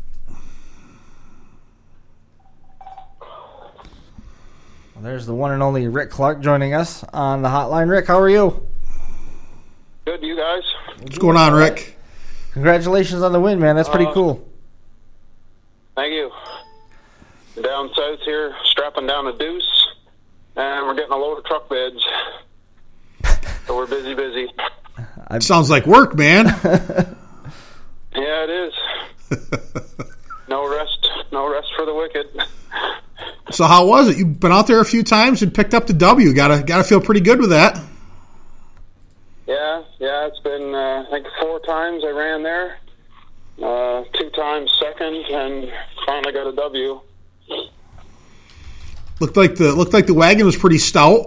Well, there's the one and only Rick Clark joining us on the hotline. Rick, how are you?
Good, you guys?
What's going on, Rick?
Congratulations on the win, man. That's pretty
Uh,
cool.
Thank you. Down south here, strapping down a deuce, and we're getting a load of truck beds. So we're busy, busy.
Sounds like work, man.
Yeah, it is. No rest, no rest for the wicked.
So how was it? You've been out there a few times and picked up the W. Gotta gotta feel pretty good with that.
Yeah, yeah, it's been, uh, I think, four times I ran there. Uh, two times second, and finally got a W.
Looked like the looked like the wagon was pretty stout.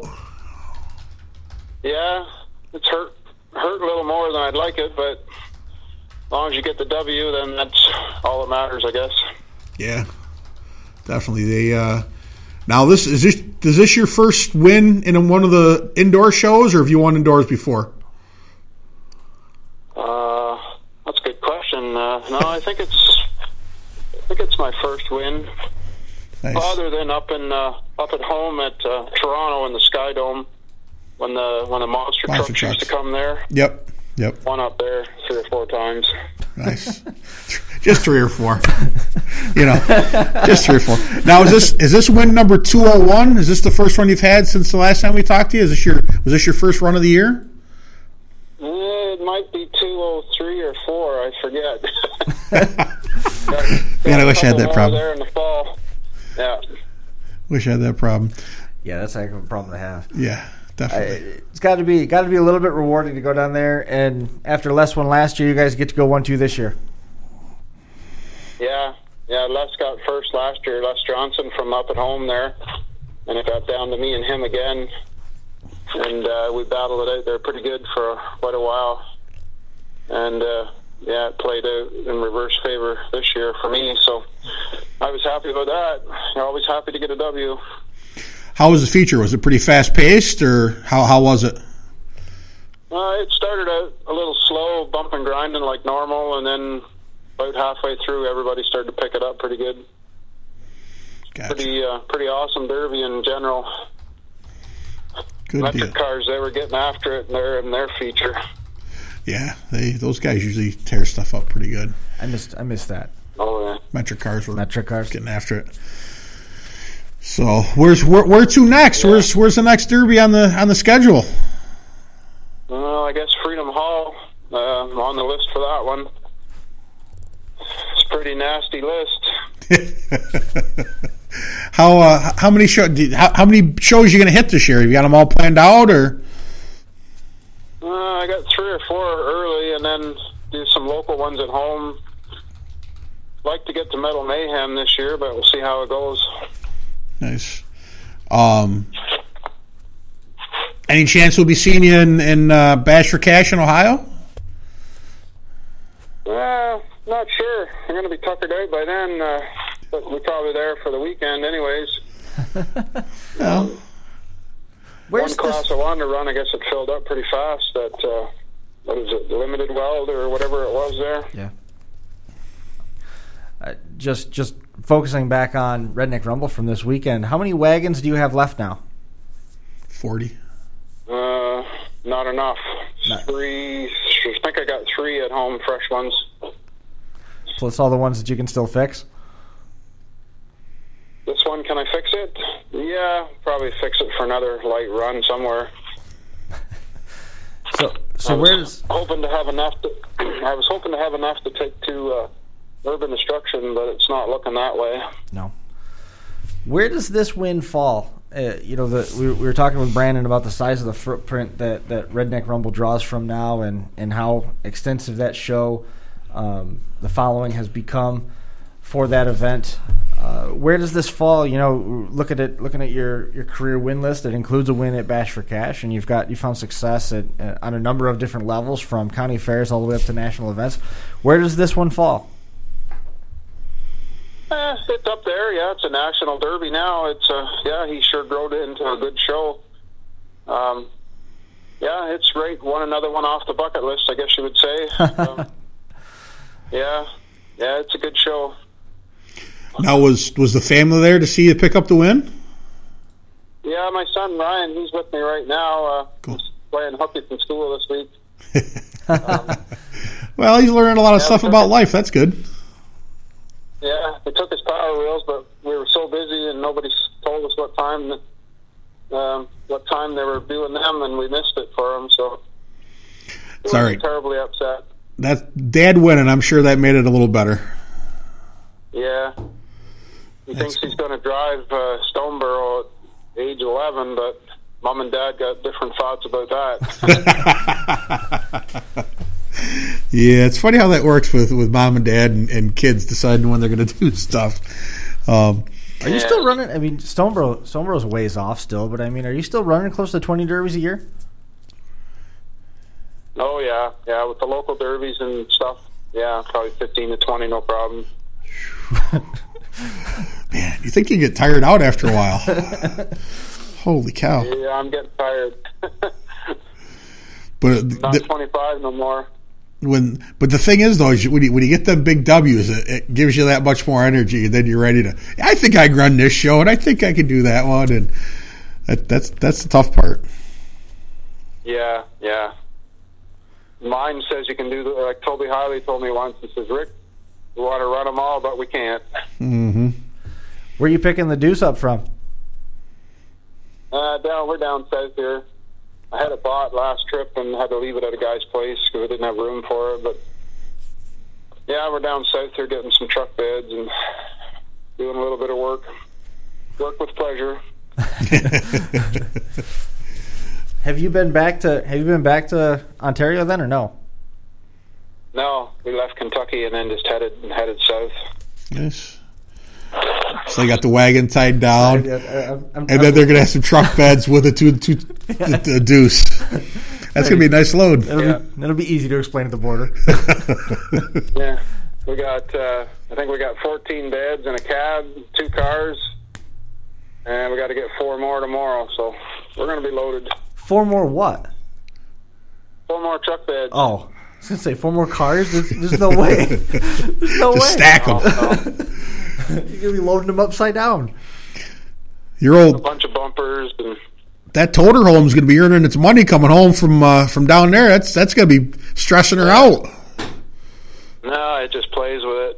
Yeah, it's hurt, hurt a little more than I'd like it, but as long as you get the W, then that's all that matters, I guess.
Yeah, definitely. They uh, now this is this is this your first win in one of the indoor shows, or have you won indoors before?
Uh, that's a good question. Uh, no, I think it's I think it's my first win,
Nice.
other than up in uh, up at home at uh, Toronto in the Sky Dome when the when the monster,
Monster
trucks used to
trucks.
come there.
Yep. Yep.
One up there three or four times.
Nice. Just three or four. You know, just three or four. Now, is this is this win number two oh one? Is this the first one you've had since the last time we talked to you? Is this your was this your first run of the year?
It might be two oh three or four. I forget.
Man, I wish I had that problem.
There in the fall. Yeah.
Wish I had that problem.
Yeah, that's a heck of a problem to have.
Yeah, definitely.
I, it's got to be got to be a little bit rewarding to go down there, and after Les won last year, you guys get to go one two this year.
Yeah, yeah. Les got first last year. Les Johnson from up at home there, and it got down to me and him again, and uh, we battled it out there pretty good for quite a while, and uh, yeah, it played out in reverse favor this year for me. So I was happy about that. You're always happy to get a W.
How was the feature? Was it pretty fast paced, or how how was it?
Uh, it started out a little slow, bumping, grinding like normal, and then about halfway through, everybody started to pick it up pretty good.
Gotcha.
Pretty, uh, pretty awesome derby in general.
Good
Metric
deal.
cars, they were getting after it in their in their feature.
Yeah, they those guys usually tear stuff up pretty good.
I missed I missed that.
Oh yeah.
Metric cars were
Metric cars
getting after it. So where's where, where to next?
Yeah.
Where's where's the next derby on the on the schedule?
Well, I guess Freedom Hall uh, on the list for that one. It's a pretty nasty list.
how uh, how many show how, how many shows you gonna hit this year? Have you got them all planned out, or?
Uh, I got three or four early, and then do some local ones at home. Like to get to Metal Mayhem this year, but we'll see how it goes.
Nice. Um, any chance we'll be seeing you in, in uh, Bash for Cash in Ohio?
Uh, not sure. I'm going to be tuckered out by then, uh, but we're probably there for the weekend anyways.
Well,
Where's
One class
this?
I wanted to run, I guess it filled up pretty fast. That, uh, what is it, Limited Weld or whatever it was there.
Yeah. Uh, just just focusing back on Redneck Rumble from this weekend, how many wagons do you have left now?
forty.
Uh, not enough.
Not-
Three, I think I got three at home, fresh ones.
Plus all the ones that you can still fix?
This one, can I fix it? Yeah, probably fix it for another light run somewhere.
So so
I was
where's
hoping to have enough to, I was hoping to have enough to take to uh, Urban Destruction, but it's not looking that way.
no? Where does this win fall? Uh, you know, the we, we were talking with Brandon about the size of the footprint that, that Redneck Rumble draws from now, and, and how extensive that show, um, the following has become for that event. Uh, where does this fall? You know, look at it. Looking at your, your career win list, it includes a win at Bash for Cash, and you've got you found success at uh, on a number of different levels, from county fairs all the way up to national events. Where does this one fall?
Eh, it's up there, yeah. It's a national derby now. It's uh, yeah. He sure growed it into a good show. Um, yeah, it's great. One another one off the bucket list, I guess you would say. um, yeah, yeah. It's a good show.
Now, was was the family there to see you pick up the win?
Yeah, my son Ryan, he's with me right now. Uh,
Cool.
He's playing hooky from school this week. um,
Well, he's learning a lot of
Yeah,
stuff
we
about
took-
life. That's good.
yeah, they took his power wheels, but we were so busy and nobody told us what time um, what time they were doing them, and we missed it for him. So
It's all right.
terribly upset.
That Dad winning, I'm sure that made it a little better.
Yeah. He
That's
thinks he's going to drive uh, Stoneboro at age eleven, but Mom and Dad got different thoughts about that.
Yeah, it's funny how that works with, with mom and dad and, and kids deciding when they're going to do stuff. Um,
Are you
Yeah.
still running? I mean, Stoneboro Stoneboro's a ways off still, but I mean, are you still running close to twenty derbies a year?
Oh, yeah. Yeah, with the local derbies and stuff. Yeah, probably fifteen to twenty, no problem.
man, you think you get tired out after a while. Holy cow.
Yeah, I'm getting tired.
But
Not
the,
twenty-five no more.
when but the thing is, though, is you, when, you, when you get them big W's, it, it gives you that much more energy, and then you're ready to, I think I can run this show, and I think I can do that one, and that, that's that's the tough part.
Yeah, yeah. mine says you can do the, like Toby Hiley told me once. He says, Rick, we want to run them all, but we can't.
Mm-hmm.
Where are you picking the deuce up from?
Uh, down, we're down south here. I had it bought last trip and had to leave it at a guy's place because we didn't have room for it. But yeah, we're down south here getting some truck beds and doing a little bit of work. Work with pleasure.
Have you been back to Have you been back to Ontario then, or no?
No, we left Kentucky and then just headed headed south.
Yes. So they got the wagon tied down,
I, I, I'm, I'm,
and then they're going to have some truck beds with a two, two, the, the deuce. That's going to be a nice load.
It'll,
Yeah.
be, it'll be easy to explain at the border.
Yeah, we got. Uh, I think we got fourteen beds in a cab, two cars, and we got to get four more tomorrow. So we're going to be loaded.
Four more what?
Four more truck beds.
Oh, I was going to say four more cars? There's, there's no way. There's no
Just
way.
stack them.
Oh, no.
You're going to be loading them upside down.
Your
A
old
bunch of bumpers and
that toter home's going to be earning its money coming home from uh, from down there. That's that's going to be stressing her out.
no, it just plays with it.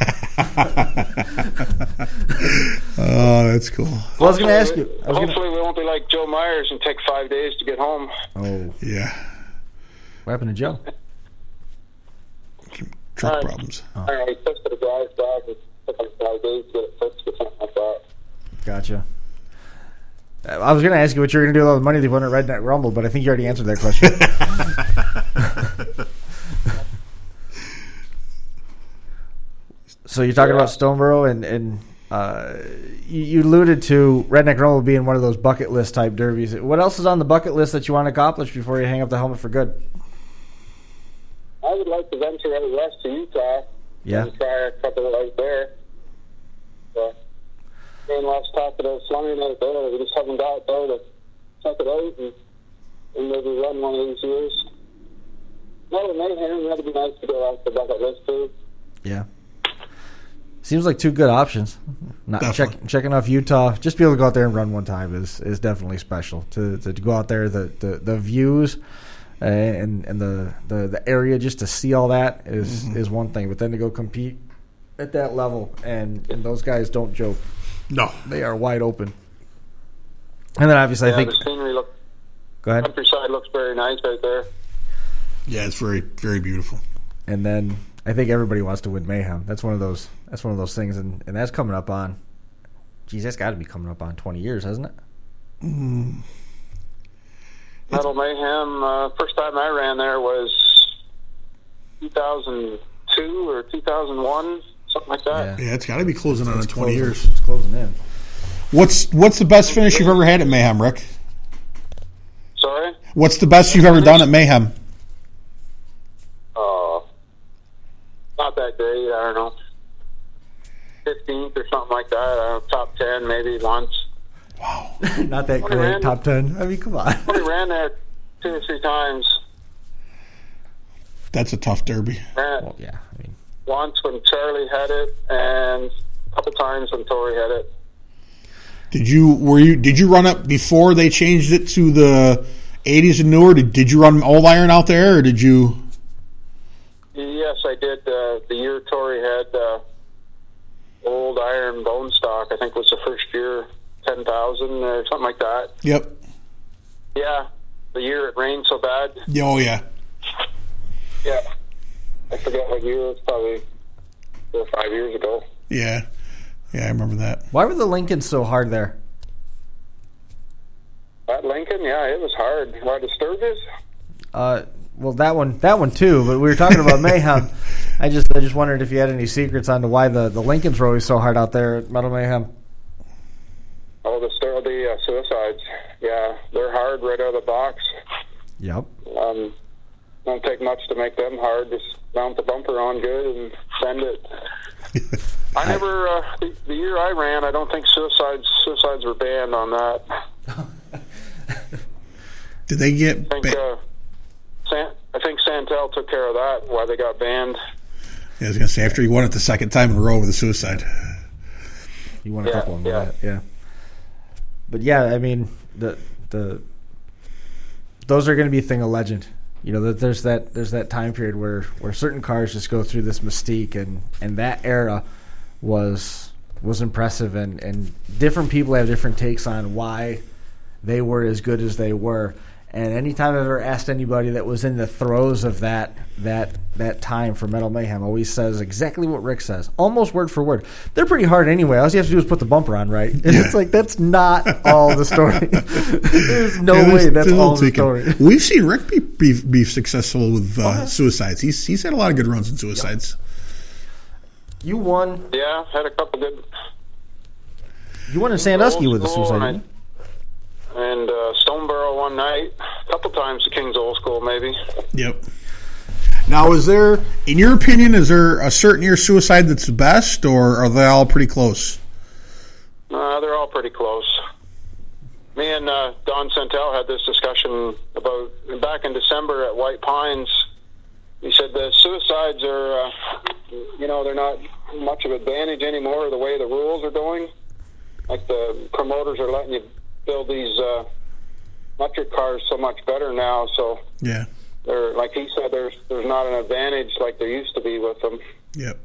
Oh, that's cool.
Well, I was going to ask you. I was
Hopefully,
gonna,
we won't be like Joe Myers and take five days to get home.
oh,
Yeah,
what happened to Joe?
truck
All right.
problems.
All right, tested a drive back. It took like five days to get it fixed or something like that.
Gotcha. I was going to ask you what you're going to do with all the money they put in Redneck Rumble, but I think you already answered that question. So you're talking
Yeah.
about Stoneboro, and, and uh, you, you alluded to Redneck Rumble being one of those bucket list type derbies. What else is on the bucket list that you want to accomplish before you hang up the helmet for good?
I would like to venture out west to Utah
Yeah.
and try a couple of out there. So, me and Les talked about slumming out there. We just haven't got there to check it out and, and maybe run one of these years. No, mayhem. That'd be nice to go off the bucket list too.
Yeah. Seems like two good options. Not check,
Definitely.
checking off Utah, just be able to go out there and run one time is, is definitely special. To to go out there, the the, the views uh, and and the, the, the area just to see all that is
Mm-hmm.
is one thing, but then to go compete at that level, and, and those guys don't joke.
No,
They are wide open. And then obviously
Yeah,
I think.
the scenery look,
Go ahead.
countryside looks very nice out there.
yeah, it's very very beautiful.
And then I think everybody wants to win Mayhem. That's one of those. That's one of those things, and, and that's coming up on. Geez, that's got to be coming up on twenty years, hasn't it?
Metal Mayhem. Uh, first time I ran there was two thousand two or two thousand one, something like that.
Yeah, it's got to be closing on in twenty
closing,
years.
It's closing in.
What's what's the best finish you've ever had at Mayhem, Rick?
Sorry?
What's the best you've ever done at Mayhem?
Oh, not that great. I don't know. fifteenth or something like that. I don't know, top ten maybe once.
Wow.
Not that
Only
great.
ran-
Top ten. I mean, come on.
Only ran there two or three times.
That's a tough derby.
Ran
Well, yeah. I mean,
once when Charlie had it, and a couple times when Tori had it.
Did you were you did you run it before they changed it to the eighties and newer? Did, did you run old iron out there, or did you?
Yes, I did. Uh, the year Tori had uh, old iron bone stock, I think was the first year, ten thousand or something like that.
Yep.
Yeah, the year it rained so bad.
Oh yeah.
Yeah, I forget what year. It's probably four or five years ago.
Yeah. Yeah, I remember that.
why were the Lincolns so hard there?
At Lincoln, yeah, it was hard. Why the Sturgis?
Uh, well, that one, that one too. But we were talking about Mayhem. I just, I just wondered if you had any secrets on to why the, the Lincolns were always so hard out there at Metal Mayhem.
Oh, the Stur- the uh, suicides. Yeah, they're hard right out of the box.
Yep.
Um, don't take much to make them hard. Just mount the bumper on good and send it. I never. Uh, the, the year I ran, I don't think suicides suicides were banned on that.
Did they get?
I think
Ba-
uh, San, I think Santel took care of that. Why they got banned?
yeah, I was gonna say after he won it the second time in a row with a suicide.
You won a
Yeah,
couple of them.
yeah.
With that, yeah. But yeah, I mean the the those are going to be a thing of legend. you know, that there's that there's that time period where, where certain cars just go through this mystique, and, and that era was was impressive, and, and different people have different takes on why they were as good as they were. And anytime I've ever asked anybody that was in the throes of that that that time for Metal Mayhem, always says exactly what Rick says, almost word for word. They're pretty hard anyway. All you have to do is put the bumper on, right? And yeah. It's like, that's not all the story. There's no yeah, way that's all the story.
We've seen Rick be be, be successful with uh, okay. Suicides. He's he's had a lot of good runs in Suicides.
Yep. You won.
Yeah, had a couple good.
You won in Sandusky with the Suicide.
And uh, Stoneboro one night, a couple times to King's Old School, maybe.
Yep. Now, is there, in your opinion, is there a certain year Suicide that's the best, or are they all pretty close?
Uh, they're all pretty close. Me and uh, Don Santel had this discussion about back in December at White Pines. He said the Suicides are, uh, you know, they're not much of an advantage anymore the way the rules are going. Like the promoters are letting you build these uh, electric cars so much better now, so
yeah,
they're like he said. There's there's not an advantage like there used to be with them.
Yep.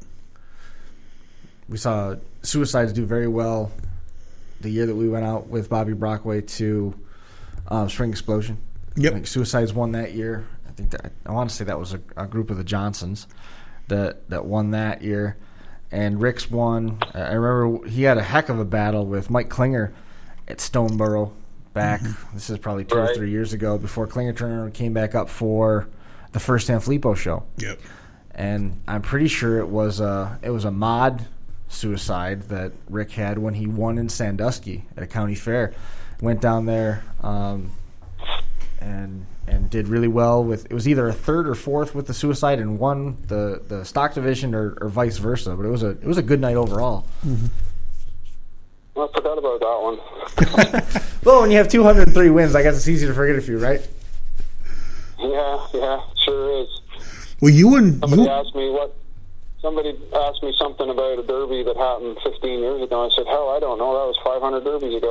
We saw Suicides do very well the year that we went out with Bobby Brockway to um, Spring Explosion.
Yep.
I think Suicides won that year. I think that I want to say that was a, a group of the Johnsons that that won that year, and Rick's won. I remember he had a heck of a battle with Mike Klinger at Stoneboro back, mm-hmm. this is probably two right. or three years ago, before Klinger Turner came back up for the first Sanfilippo show.
Yep.
And I'm pretty sure it was a, it was a mod Suicide that Rick had when he won in Sandusky at a county fair. Went down there um, and and did really well with, it was either a third or fourth with the Suicide and won the, the stock division or, or vice versa. But it was a it was a good night overall.
Mm-hmm.
I forgot about that one.
Well, when you have two hundred three wins, I guess it's easy to forget a few, right?
Yeah, yeah, sure is.
Well, you and
somebody
you...
asked me what. Somebody asked me something about a derby that happened fifteen years ago. I said, "Hell, I don't know. That was five hundred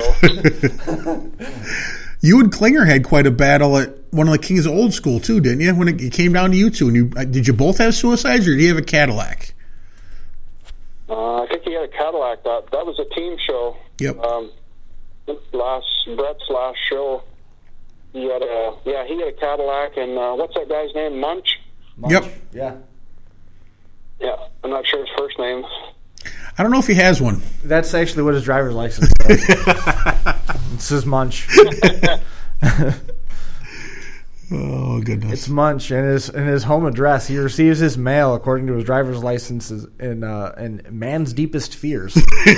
derbies ago."
You and Klinger had quite a battle at one of the King's Old School too, didn't you? When it, it came down to you two, and you did you both have Suicides, or did you have a Cadillac?
Uh, I think he had a Cadillac. That that was a team show.
Yep.
Um, last Brett's last show, he had a yeah he had a Cadillac, and uh, what's that guy's name? Munch.
Munch.
Yep.
Yeah.
Yeah, I'm not sure his first name.
I don't know if he has one.
That's actually what his driver's license says. It says Munch.
Oh, goodness.
It's Munch, and his in his home address, he receives his mail according to his driver's license in uh, in man's deepest fears.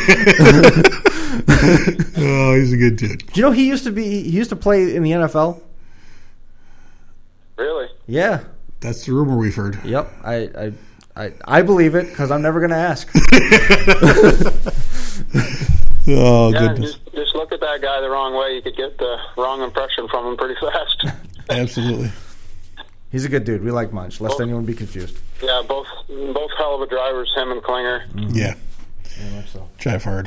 Oh, he's a good dude.
Do you know he used to be? He used to play in the N F L.
Really?
Yeah.
That's the rumor we've heard.
Yep, I I I, I believe it because I'm never going to ask.
Oh,
yeah,
goodness.
Just, just look at that guy the wrong way. You could get the wrong impression from him pretty fast.
Absolutely.
He's a good dude. We like Munch, lest both, anyone be confused.
Yeah, both both hell of a drivers, him and Klinger.
Mm-hmm.
Yeah.
Very much so.
Drive hard.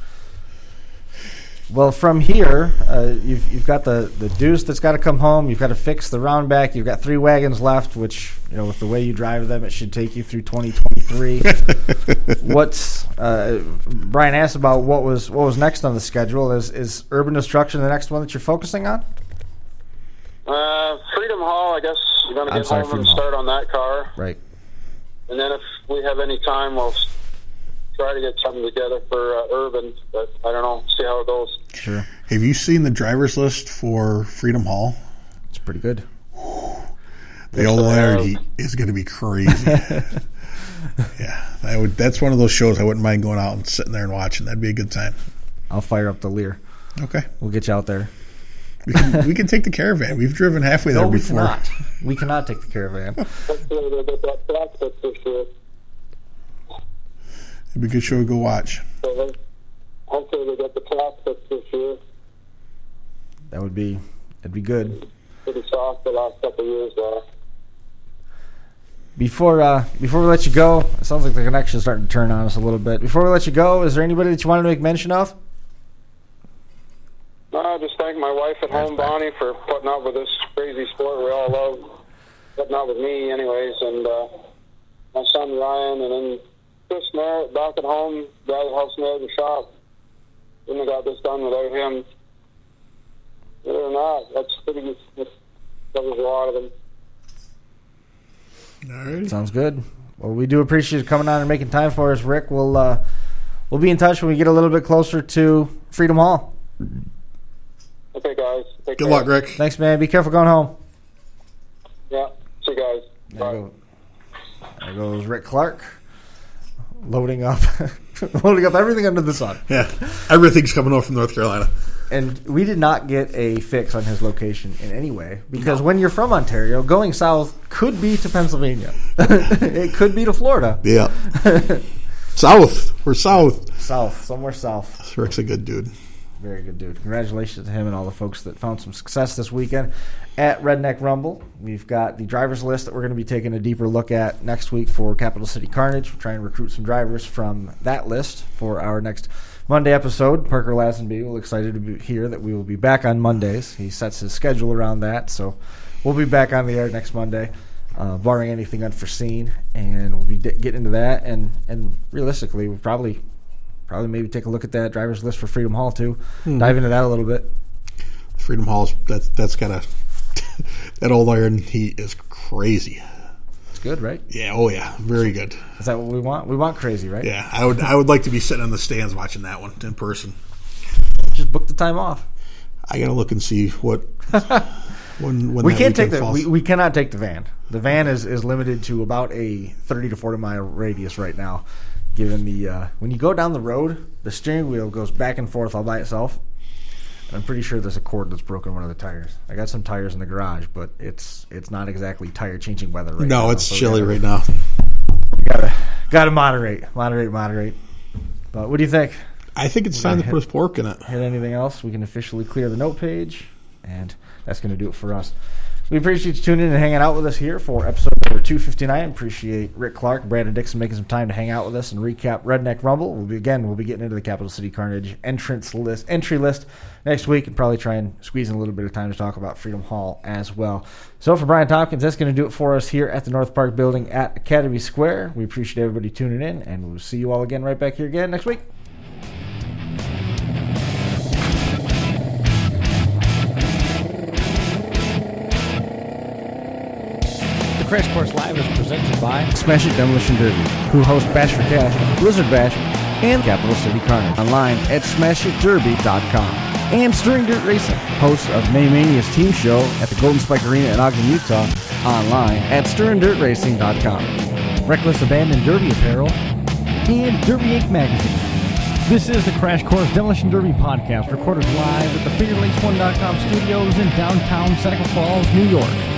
Well, from here, uh, you've you've got the, the Deuce that's got to come home. You've got to fix the round back. You've got three wagons left, which, you know, with the way you drive them, it should take you through twenty twenty-three. What's uh, Brian asked about what was what was next on the schedule? Is is Urban Destruction the next one that you're focusing on?
Uh, Freedom Hall, I guess you're going to get
sorry,
home
Freedom
and
Hall.
start on that car.
Right.
And then if we have any time, we'll try to get something together for uh, Urban, but I don't know. See how it goes.
Sure.
Have you seen the driver's list for Freedom Hall?
It's pretty good.
The old Laird is going to be crazy. Yeah, I would. That's one of those shows I wouldn't mind going out and sitting there and watching. That'd be a good time.
I'll fire up the Lear.
Okay.
We'll get you out there.
We can, we can take the Caravan. We've driven halfway there
no, we
before.
Cannot. We cannot take the Caravan.
It'd be a good show to go watch.
Hopefully they get the track fixed this year.
That would be, it'd be good.
Pretty soft the last couple of years there.
Before uh, before we let you go, it sounds like the connection's starting to turn on us a little bit. Before we let you go, is there anybody that you wanted to make mention of?
No, just thank my wife at home, Bonnie, for putting up with this crazy sport we all love. but not with me, anyways. And uh, my son Ryan, and then Chris Merritt back at home, guy that helps me out in the shop. Wouldn't have got this done without him. Believe it or not, that's pretty good. That covers a lot of them.
All right.
Sounds good. Well, we do appreciate you coming on and making time for us, Rick. We'll uh, we'll be in touch when we get a little bit closer to Freedom Hall.
Okay, guys. Take
Good
care.
luck, Rick.
Thanks, man. Be careful going home.
Yeah. See you guys.
There,
Bye.
go, there goes Rick Clark, loading up, loading up everything under the sun.
Yeah, everything's coming over from North Carolina.
And we did not get a fix on his location in any way, because when you're from Ontario, going south could be to Pennsylvania. It could be to Florida.
Yeah. South. We're south.
South, somewhere south.
Rick's a good dude.
Very good dude. Congratulations to him and all the folks that found some success this weekend at Redneck Rumble. We've got the drivers list that we're going to be taking a deeper look at next week for Capital City Carnage. We're trying to recruit some drivers from that list for our next Monday episode. Parker Lazenby will excited to be here that we will be back on Mondays. He sets his schedule around that, so we'll be back on the air next Monday, uh, barring anything unforeseen, and we'll be d- getting into that. And, and realistically, we'll probably probably maybe take a look at that drivers list for Freedom Hall too. Mm-hmm. Dive into that a little bit.
Freedom Hall's that's that's got a that old iron heat is crazy.
It's good, right?
Yeah. Oh yeah. Very good.
Is that what we want? We want crazy, right?
Yeah. I would. I would like to be sitting in the stands watching that one in person.
Just book the time off.
I gotta look and see what. when, when
we
that
can't take the
falls.
we, we cannot take the van. The van is, is limited to about a thirty to forty mile radius right now. Given the uh, when you go down the road, the steering wheel goes back and forth all by itself. I'm pretty sure there's a cord that's broken one of the tires. I got some tires in the garage, but it's it's not exactly tire changing weather right
no,
now.
No, it's
so
chilly
gotta,
right now.
Gotta gotta moderate, moderate, moderate. But what do you think?
I think it's time to
hit,
put his pork in it.
Hit anything else? We can officially clear the note page, and that's going to do it for us. We appreciate you tuning in and hanging out with us here for episode number two fifty-nine. Appreciate Rick Clark and Brandon Dixon making some time to hang out with us and recap Redneck Rumble. We'll be again. We'll be getting into the Capital City Carnage entrance list, entry list next week, and probably try and squeeze in a little bit of time to talk about Freedom Hall as well. So for Brian Tompkins, that's going to do it for us here at the North Park Building at Academy Square. We appreciate everybody tuning in, and we'll see you all again right back here again next week. Crash Course Live is presented by Smash It Demolition Derby, who host Bash for Cash, Blizzard Bash, and Capital City Carnage. Online at smash it derby dot com. And Stirring Dirt Racing, host of May Mania's team show at the Golden Spike Arena in Ogden, Utah. Online at stirring dirt racing dot com. Reckless Abandon Derby Apparel, and Derby Inc Magazine. This is the Crash Course Demolition Derby podcast, recorded live at the finger lakes one dot com studios in downtown Seneca Falls, New York.